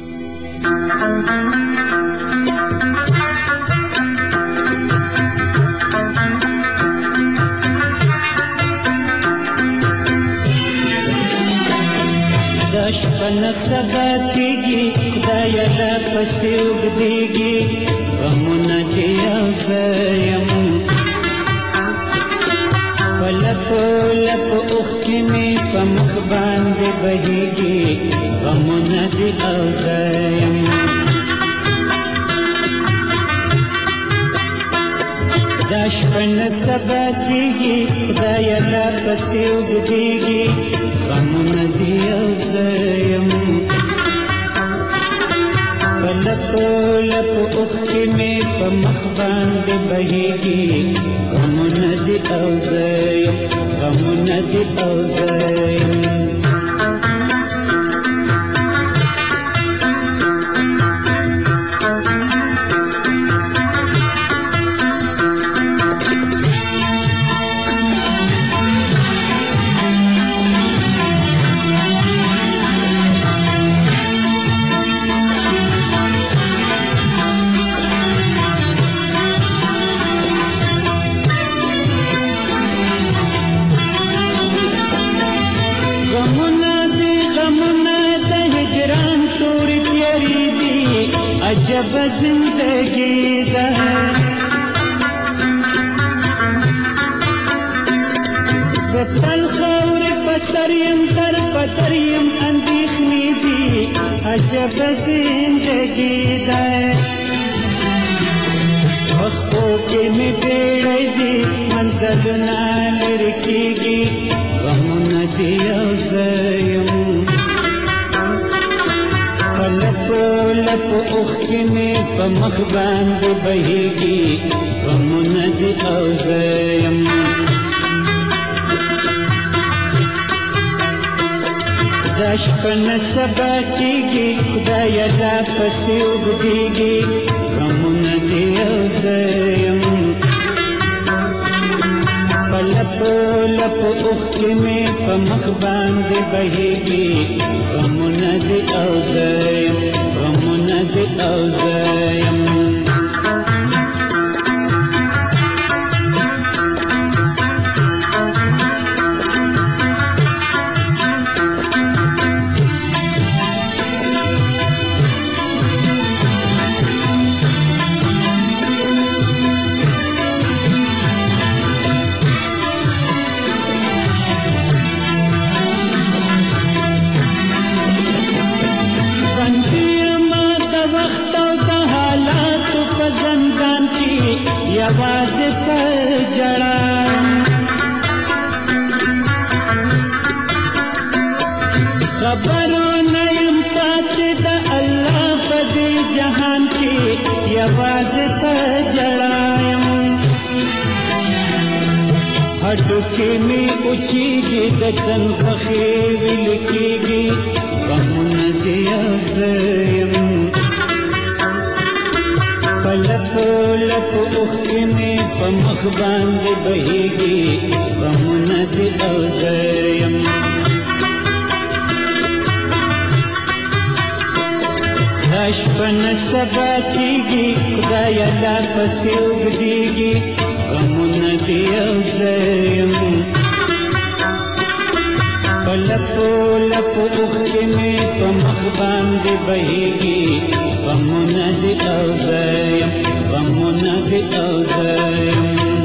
دا شپه نه سبا کېږي خدایه دا پسې اوږدېږي غمونه دې یو زه یم په لپو لپو اوښکې مې په مخ باندې بهېږي غمونه دې یو زه یم دا شپه نه سبا کېږي خدایه دا پسې اوږدېږي غمونه دې یو زه یم په لپو لپو اوښکې مې په مخ باندې بهېږي غمونه دې او زه یم غمونه دې او زه یم عجب زندگی ده زتل خور پسریم تر پتریم اندیخنی دی عجب زندگی ده وختو کې می بیړی دی منزلونه لرې کېږي غمونه دې یو زه یم لپو لپو اوښکې مې په مخ باندې بهېږي غمونه دې او زه یم دا شپه نه سبا کېږي خدایه دا پسې اوږدېږي غمونه دې او زه یم په لپو لپو اوښکې مې په مخ باندې بهېږي غمونه دې او زه یم غمونه دې او زه یم आवाज ता जड़ायम हटके में उचीगी दतन फखे विलकीगी गमुन दिया सयम पलप लप उखके में पमख बांध बहेगी गमुन दिया सयम राशपन सबा कीगी खुदाया ला पसे उगदीगी गमुन दिया सयम पलपो लप उखके में पमख बांध बहेगी गमुन दिया सयम गमुन दिया सयम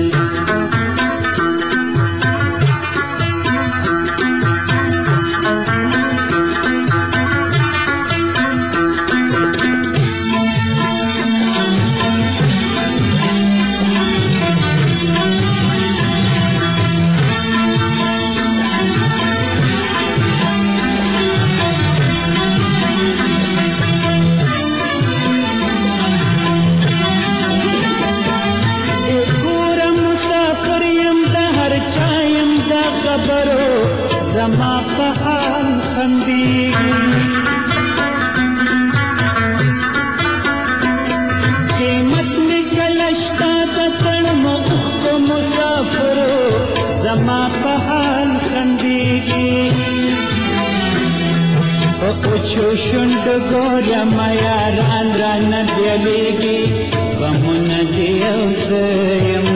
زما په حال خندېږي قیمت مې کله شته د تړمو اوښکو مسافرو زما په حال خندېږي په اوچو شونډو ګورم یاران رانه بیلیږي غمونه دې یو څه یم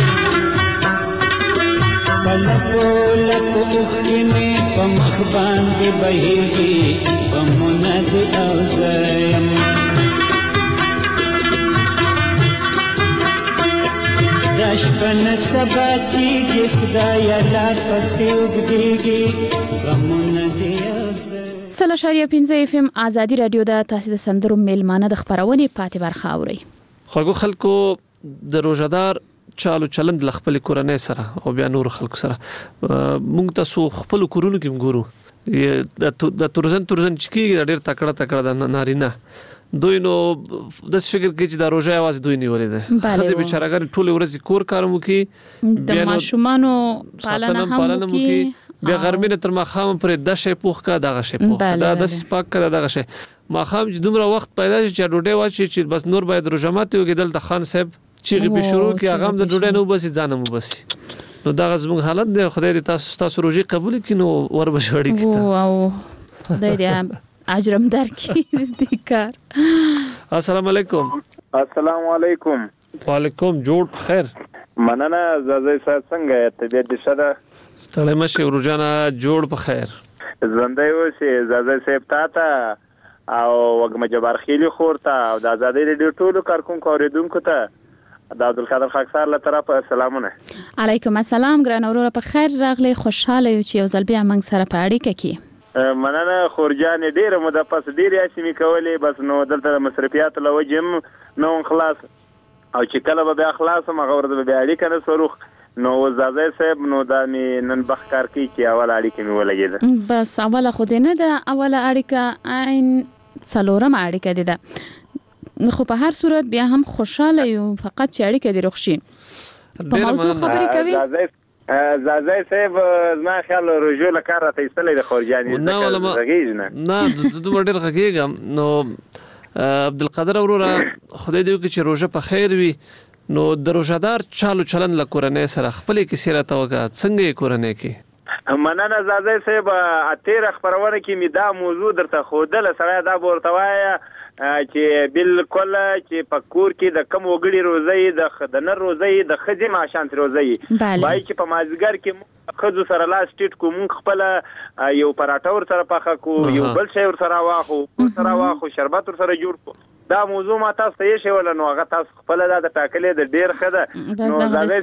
पलपो लप उखके में पमख बांध बहेगी गमुन दिया सयम राशपन सबा कीगी खुदाया ला पसे उगदीगी गमुन दिया सयम سل اشاریه پنځه اف ام ازادي رادیو د تاسو د سندرو میلمانه د خبرونې پاتې برخه اوري خلکو خلکو د روزدار چالو چلند لخپل کورنۍ سره او بیا نور خلکو سره مونږ تاسو خپل کورونو کې ګورو د تورزن تورزن چکی ډېر تکړه تکړه د نارینه دوی نو د فکر کې چې د روزه आवाज دوی نیولې ده خځه بیچارهګر ټول ورځ کور کارمو کې د ماشومانو پالنه هم کې بیا غرمینه تر ماخام پر د شې پوخ کا دغه شې پوخ دا د سپاک کا دغه شې ماخام چې دومره وخت پیدا شي چې ډوډۍ واچي چې بس نور باید روزمات یو کې دلته خان صاحب چې به شروع کې هغه د ډوډۍ نو بس ځانم بس نو دا زموږ حالت دی خدای دې تاسو تاسو روزي قبول کړي نو ور بشړی کیته واو خدای دې اجرم درکې دې کار السلام علیکم السلام علیکم وعلیکم جوړ خیر مننه زازي څنګه ته دې شته ستړی مشه ورجانا جوړ په خیر ژوندۍ اوسې زازي صاحب تاته او وګم جبار خېلی خورته او د آزادۍ ریډیو ټولو کارکونکو اوریدونکو ته د عبدالقادر خاکسار له طرفه سلامونه علیکم السلام ګران اورور په خیر راغلی خوشاله یو چې یو ځل بیا موږ سره په اړیکه کې مننه خورجان ډیره مده پس ډیره اسمي کولې بس نو دلته مسرفيات لوجم نو خلاص او چې کله به اخلاص مغه ورته به اړیکه نه سروخ نو زازي صاحب نو د نن بخکار کی چې اول اړیکه می ولګیده بس اوله خو دې نه ده اوله اړیکه عین څلورم اړیکه ده خو په هر صورت بیا هم خوشاله یو فقط چې اړیکه دې روښي په موضوع خبرې کوي زازي صاحب ما خیال رجوع لکار ته ایستلې د خورجاني نه ولا ما نه د دوه ډېر غږیږم نو عبدالقادر اورورا خدای دې وکړي چې روزه په خیر وي نو د روزدار چالو چلن ل کورنۍ سره خپل کې سیره توګه څنګه کورنۍ کې مننه زازي صاحب اتیر خبرونه کې می دا موضوع درته خودل سره دا ورتوایا چې بالکل چې پکور کې د کم وګړي روزي د خدنر روزي د خدي معاشانت روزي بای چې په مازګر کې خذو سره لاس ټیټ کوم خپل یو پراټور سره پخه کو یو بل شی ور سره واخو سره واخو شربت ور سره جوړ کو دا موضوع ما تاسو ته شی ول نو هغه تاسو خپل د ټاکلې د ډیر خده نو زازي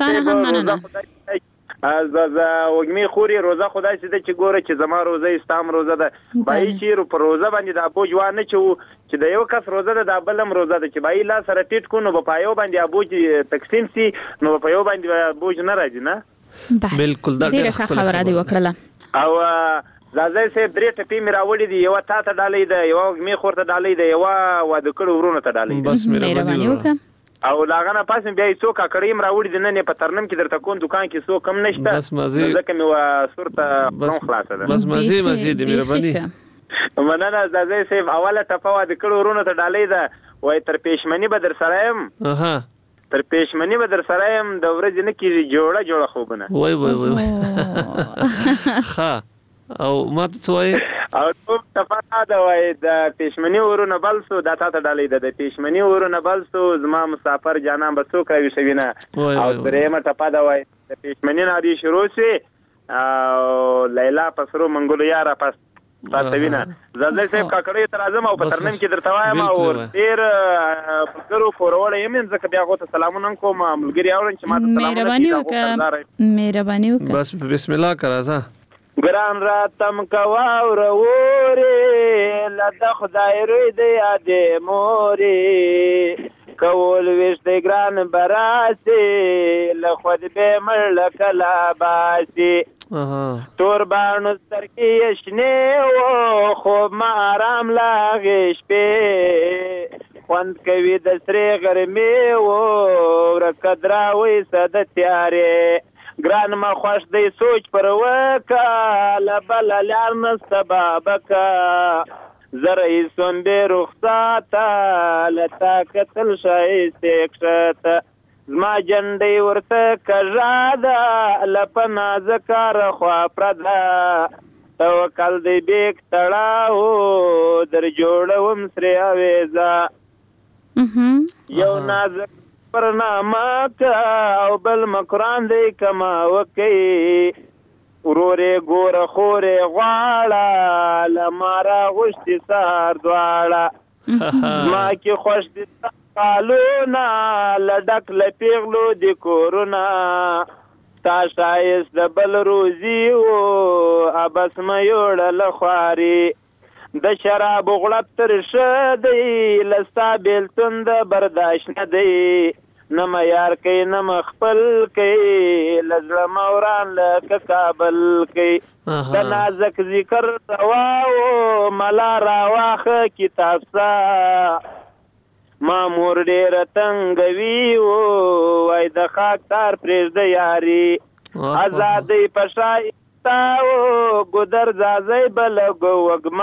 از از وګمی خوري روزه خدای سي چې ګوره چې زما روزه استام روزه ده بای چې په روزه باندې د ابو جوان نه چو چې د یو کس روزه ده د بلم روزه ده چې بای لا سره ټیټ کو نو په پایو باندې ابو تقسیم سي نو په پایو باندې ابو نه راځي نه بالکل دا ډیره خبره دی وکړه او زازای صاحب درې ټپې مې راوړي دي، یوه تا ته ډالۍ ده، یوه وږمې خور ته ډالۍ ده، یوه واده کړو ورونو ته ډالۍ ده. بس مهرباني وکړه. او لاغه نه پاس مې بیا یې څو کاکړۍ هم راوړي دي، نن یې په ترنم کې درته کوم دوکان کې څوک هم نشته، بس مزې ځکه مې وه سور ته خولم خلاصه ده. بس مزې مزې دي، مهرباني. مننه زازای صاحب. اوله ټپه واده کړو ورونو ته ډالۍ ده، وایي تر پېشمني به در سره یم تر پېشمني به در سره یم، د ورځې نه کېږي جوړه جوړه خوبونه. وای وای وای ښه. او ما ته څه وایي؟ او ټوپ ټپه دا ده، وایي د پېشمني ورونه بل سو، دا تا ته ډالۍ ده، د پېشمني ورونه بل سو، زما مسافر جانان به څوک راویښوینه. او درېیمه ټپه ده، وایي د پېشمني نارې شروع شوې او لیلا په سرو منګلو یاره پس پاتوینه. زازای صاحب کاکړۍ ته راځم او په ترنم کې درته وایم او ډېر ملګرو پوروړی یم، ځکه بیا هغو ته سلامونه هم کوم، ملګري اورم چې ما ته مهرباني وکړه مهرباني وکړه. بس بسم الله که راځه. ګران راتم کوه ورورې، له د خدای روی د یادې مورې، کول ویش د ګران براسې، له خود به مړ له کله باسې، تور باڼو سترګې یې شنې و، خوب ما آرام لاغې شپې، خوند کوي د سرې غرمې و، ورکه دراوی څه د تیارې، ګران ما خوښ دی سوچ پر وکه، له بله لار نسته بابکه، زه رئیس سوم بې رخصاته، له تا کتل ښایستې کښته، زما جنډۍ ورته کږه ده، له په نازکه رخوا پرده، توکل دی بیک تړاو، در جوړوم سرې اویزه، یو نازک پر نامه که او بل مکران دی کما وکي، ورورې ګوره خورې غواړه، له ما راغوښتي سهار دواړه، زما کې خوښ دي کالونه، له ډک له پیغلو د کورونه، تا ښایست د بل روزي و، ابس مه یوړه له خواري، د شرابو غړپ تر ښه دی، له ستا بېلتون د برداشت نه دی، نه مه یار کوي نه مه خپل کوي، له زړه موران لکه کابل کوي، د نازک ذکر روا و، ملا راواخه کتاب سا، ما مور ډېره تنګوي و، وای د خاک تار پرېږده یاري، ازادۍ په شایسته و، ګودر ځازۍ به لږ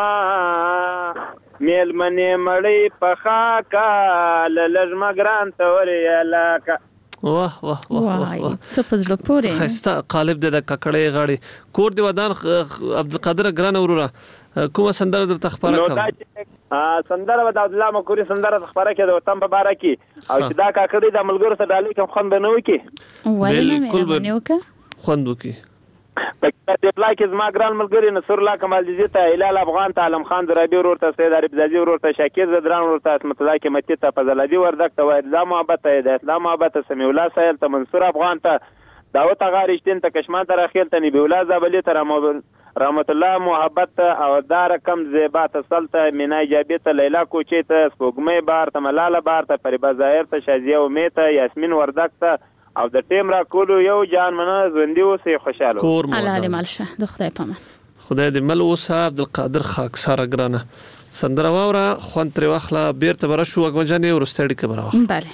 وږما، میلمنې مړۍ په خاکه، له لږ مه ګران ته ورې علاکه. واه واه واه واه څه په زړه پورې ښایسته قالب دی د کاکړۍ غاړې. کور دې ودان عبدالقادر ګرانه وروره، کومه سندره درته خپاره کړم؟ سندره به د عبدالله مکوري سندره خپاره کړې د وطن په باره کې، او چې دا کاکړۍ د ملګرو ته ډالۍ کوم خوند به نه وکړي؟ ولې نه مهرباني وکړه، خوند وکړي. په دپلا کې زما ګران ملګري نصر الله کمالجزي ته، هلال افغان ته، عالم خان زرابي ورور ته، سید عارف زادي ورور ته، شاکر زدران ورور ته، اسمت الله قیمتي ته، فضل الدین وردګ ته، وحیدالله محبت ته، هدایت الله محبت ته، سمیع الله سایل ته، منصور افغان ته، داود اغا رښتین ته، کشمان ته، راخیل ته، نبی الله زابلي ته، رحمت الله محبت ته، او دا رقم زیبا ته، سل ته، مینا ایجابي ته، لیلا کوچي ته، سپوږمۍ بار ته، ملاله بار ته، فریبا ظاهر ته، شازیه امید ته، یاسمین وردګ ته، او د ټیم را کولو یو جان منه ژوندي اوسئ خوشاله اوسئ. الله دې مل شه، د خدای په امان. خدای دې مل اوسه. عبدالقادر خاکساره ګرانه سندره واوره، خوند ترې واخله، بیرته به راشو اکبر جانې وروستۍ اړیکه به راواخلو. بله.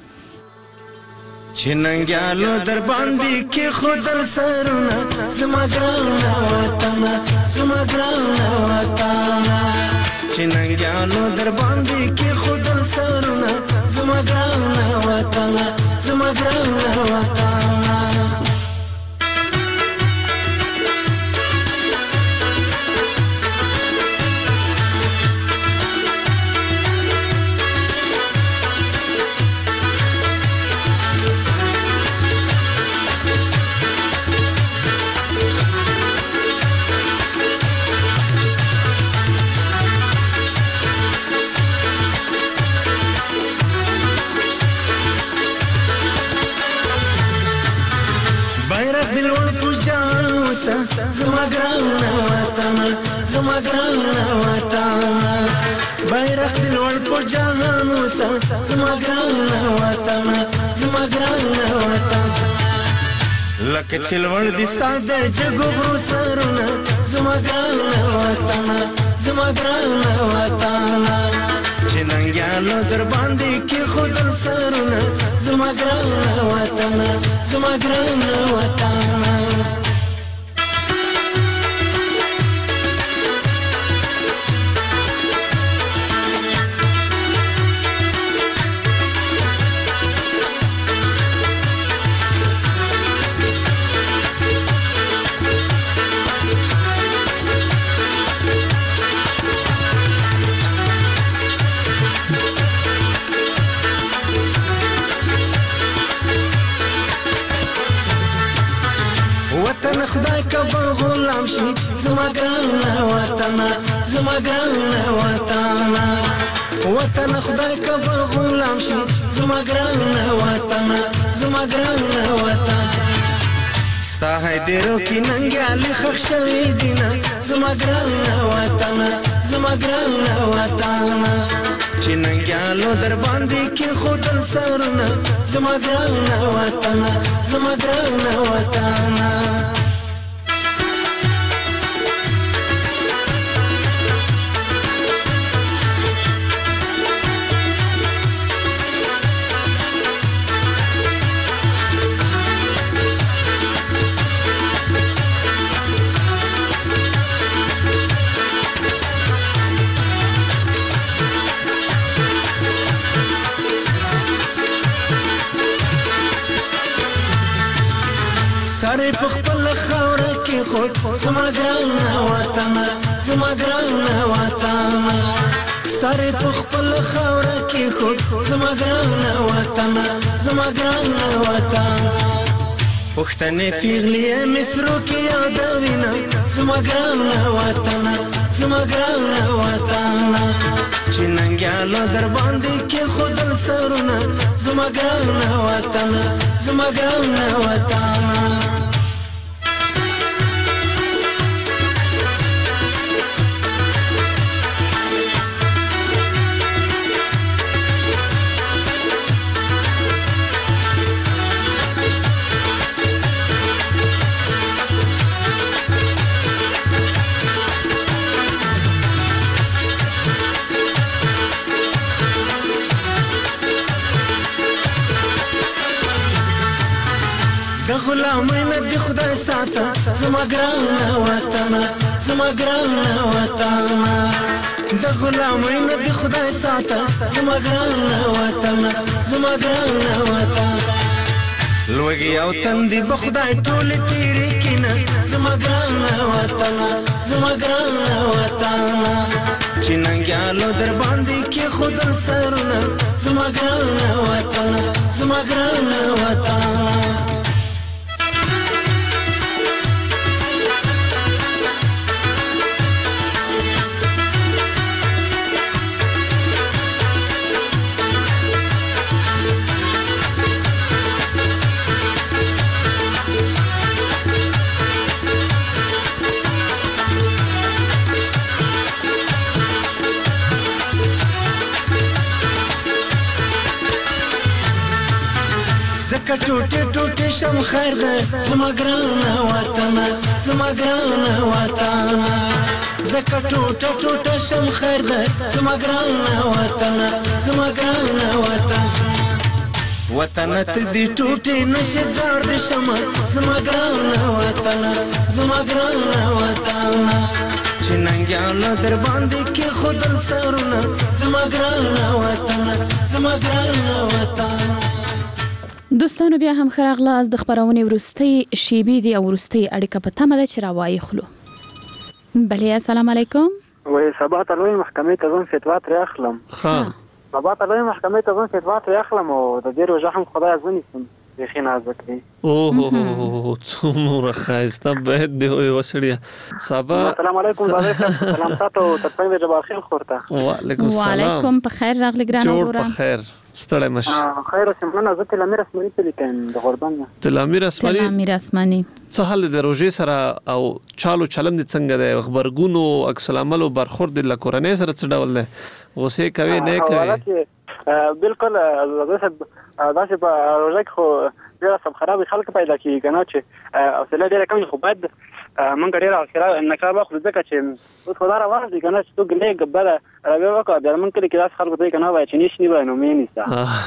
چې ننګیالو در باندې کې خو در سرونه، زما ګرانه وطنه، زما ګرانه وطنه، چې ننګیالو در باندې کې خو در سرونه، زما ګرانه وطنه، زما ګرانه وطنه. زما ګرانه وطنه، زما ګرانه وطنه، بیرغ دې لوړ په جهان وسه، زما ګرانه وطنه، زما ګرانه وطنه. لکه چلوړ دي ستاد جګو غرو سرونه زما ګران وطن زما ګران وطن چې ننګیالو در باندې کې خود سرونه زما ګران وطن زما ګران وطن وطن خدای کبا غلام شي زما ګران وطن زما ګران وطن وطن خدای کبا غلام شي زما ګران وطن زما ګران وطن ستا هیدرو کې ننګیالي خښ شوي دینه زما ګران وطن زما ګران وطن چې ننګیالو در باندې کې خود سرونه زما ګران وطن زما ګران وطن سارے پخپل خاوره کې خود زما ګران وطن زما ګران وطن سارے پخپل خاوره کې خود زما ګران وطن زما ګران وطن پښتنې پیغلې مصرو کې یادوینه زما ګران وطن زما ګران وطن چې ننګیالو در باندې کې خود سرونه زما ګران وطن زما ګران وطن غلامینه دی خدای ساته زما ګران وطن زما ګران وطن د غلامینه دی خدای ساته زما ګران وطن زما ګران وطن لوګي او تندې به خدای ټول تیرې کینه زما ګران وطن زما ګران وطن چې ننګیالو در باندې کې خود سرونه زما ګران وطن زما ګران وطن زکه ټوټه ټوټه شم خیر ده زما ګران وطن زما ګران وطن زکه ټوټه ټوټه شم خیر ده زما ګران وطن زما ګران وطن وطن ته دې ټوټه نشه زار دې شم زما ګران وطن زما ګران وطن چې ننګیالو در باندې کې خود سرونه زما ګران وطن زما ګران وطن دوستانو بیا هم خراغله از د خبرونه ورستي شیبې دی او ورستي اړیکه په تمه ده چې راوایي خلو بله السلام علیکم وای سبا ته لوی محکمې ته ځم فتوا تر اخلم ها سبا ته لوی محکمې ته ځم فتوا تر اخلم او د دې روزه هم خدای ازونی بخي نازک دی اوه څومره خایسته به دی وسړیا سبا السلام علیکم بابا سلام تاسو ته څنګه جواب خیر خورته وعلیکم السلام وعلیکم په خیر راغلی ګران جوړ په خیر ستړی مش خیر سمونه زه تلامیر اسماني پلیکم د غربان تلامیر اسماني تلامیر اسماني څه حال د روزي سره او چالو چلند څنګه د خبرګونو عکس العمل او برخورد د کورنۍ سره څه ډول ده غوسه کوي نه کوي بالکل زه داسې په روزه کې خو ډېر سب خراب خلک پیدا کیږي کنه چې حوصله ډېره کم خو باید مونږ ډېر حوصله نه کار واخلو ځکه چې اوس خو دا روان دي کنه چې څوک ګلې ګبره راوي وکړه بیا مونږ کلی کې داس خلکو ته کنه وای چې نشي نه نو مې نيسته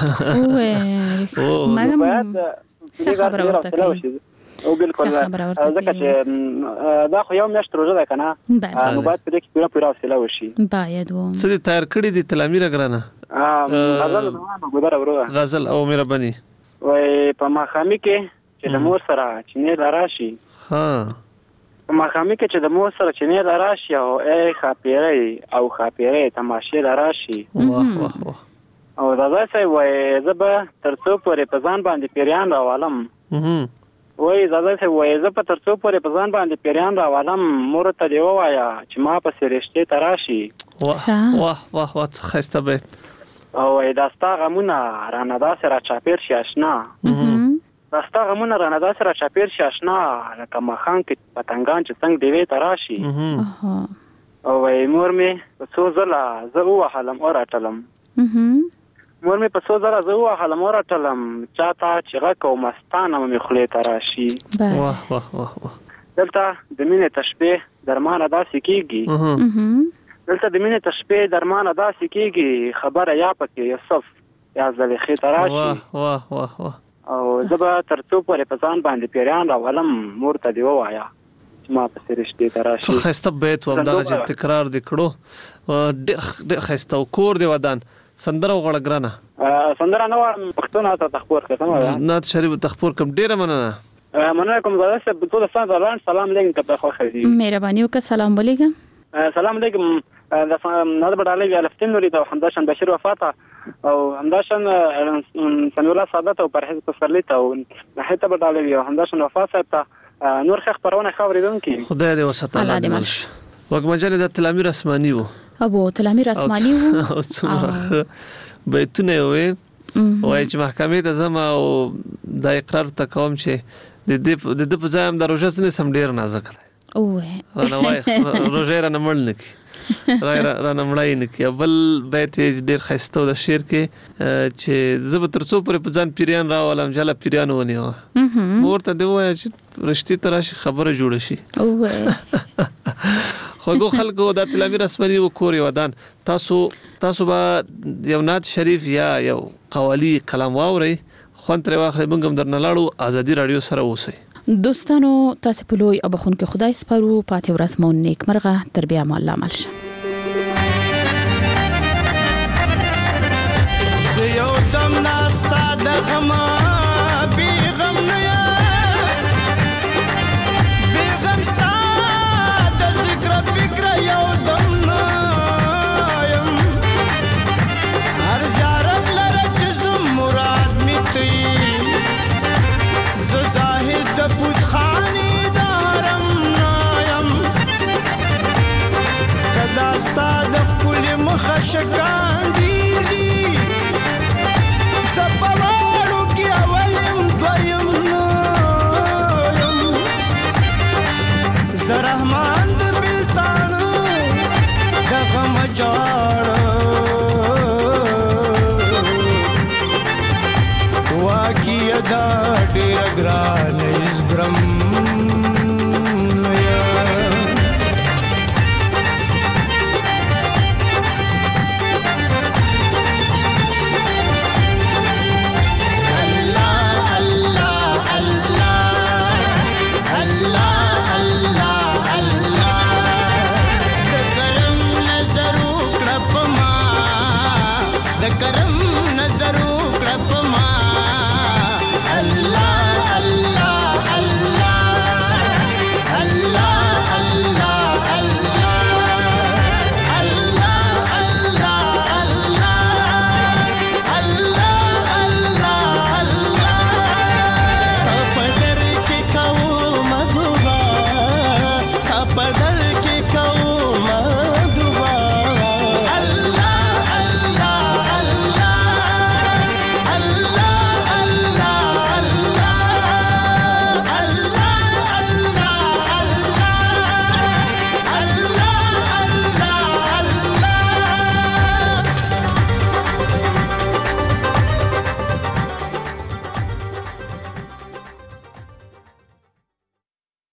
اوه مګم باید خبره ورته کوي او بالکل ځکه چې دا خو یو میاشت روزه ده کنه نو باید په دې کې پوره پوره حوصله وشي باید و څه تیار کړی دي تلامیر غرانه غزل نو ګدار ورو غزل او مهرباني وای په ماخامي کې چې د مور سره چینه راشي ها په ماخامي کې چې د مور سره چینه راشي او اے خاپيري او خاپيري تماشې راشي واه واه واه او دا ځای وای زبه ترڅو پورې په ځان باندې پیریان راوالم وای زاده سه وای زه په ترڅو پورې په ځان باندې پیریان راوالم مور ته دی وایا چې ما په سرشته تراشي واه واه واه واه خسته بیت او داستا غمونه رانه داسه را چاپیر شي آشنا داستا غمونه رانه داسه را چاپیر شي آشنا لکه مخان کې پتنګان چې څنګه دی تراشي او وای مور می په څو ځله زه وحلم او راټلم مور می په څو ځله زه وحلم او راټلم چاته چې غکو مستانه مې خلې تراشي واه واه واه دلته د مینې تشبیه درمانه داسې کیږي دلته د مینې تشبیه درمانه داسې کیږي خبره یا پکې یوسف یا زلیخې تراشي واه واه واه واه او زبا ترڅو پورې په ځان باندې پیریان راولم مور ته دی وایا چې ما په سرشته تراشي څو خسته بیت و دغه تکرار دکړو ډېر خسته کور دی ودان سندره وغړګرانه سندره نو پښتون ته تخپور کوم نات شریف تخپور کوم ډیره مننه مننه کوم زړه سه په ټول ستاسو سلام علیکم ته خو خدي مهرباني وکړه سلام علیکم سلام علیکم د نظر بډالې وی الفتن نوري ته همداشن بشیر وفاته او همداشن سمي الله سعادت او پرهیز پسرلی ته او نهته بډالې وی همداشن وفاته ته نور خخ پرونه خبرېدون کی خدای دې وسات الله دې ملش وګمجل د تلامیر اسماني وو ابو تلامیر اسماني وو او څومره بیتونه وي وای چې محکمې ته زما او د اقرار تکوم چې د دې د دې په ځای هم د روزه سن سم ډیر نازک دی اوه رانه وای روزه رانه مړ نکی رانه مړای نکی اول بیت ډیر خسته د شعر کې چې زب ترڅو پر په ځان پیریان راولم جلا پیریان ونیو مورته دی وای چې رښتې تراشي خبره جوړ شي اوه خوګو خلکو د تلامیر اسمنی وکوري ودان تاسو تاسو با یو نات شریف یا یو قوالی کلام واوري خوان تر واخلې موږ درنه لاړو ازادي رادیو سره اوسئ دوستانو تاسو په لوی او بخون کې خدای سپارو پاتې ورځ مو نیک مرغه تربیه مو الله ملشه یو دم ناستا د غم بی غم نه بی غم ستا د ذکر فکر یو دم نه یم هر زیارت لره چې زم مراد میتی ز زاهد د پوت خانی دارم نایم کدا ستا د خپل مخ شکان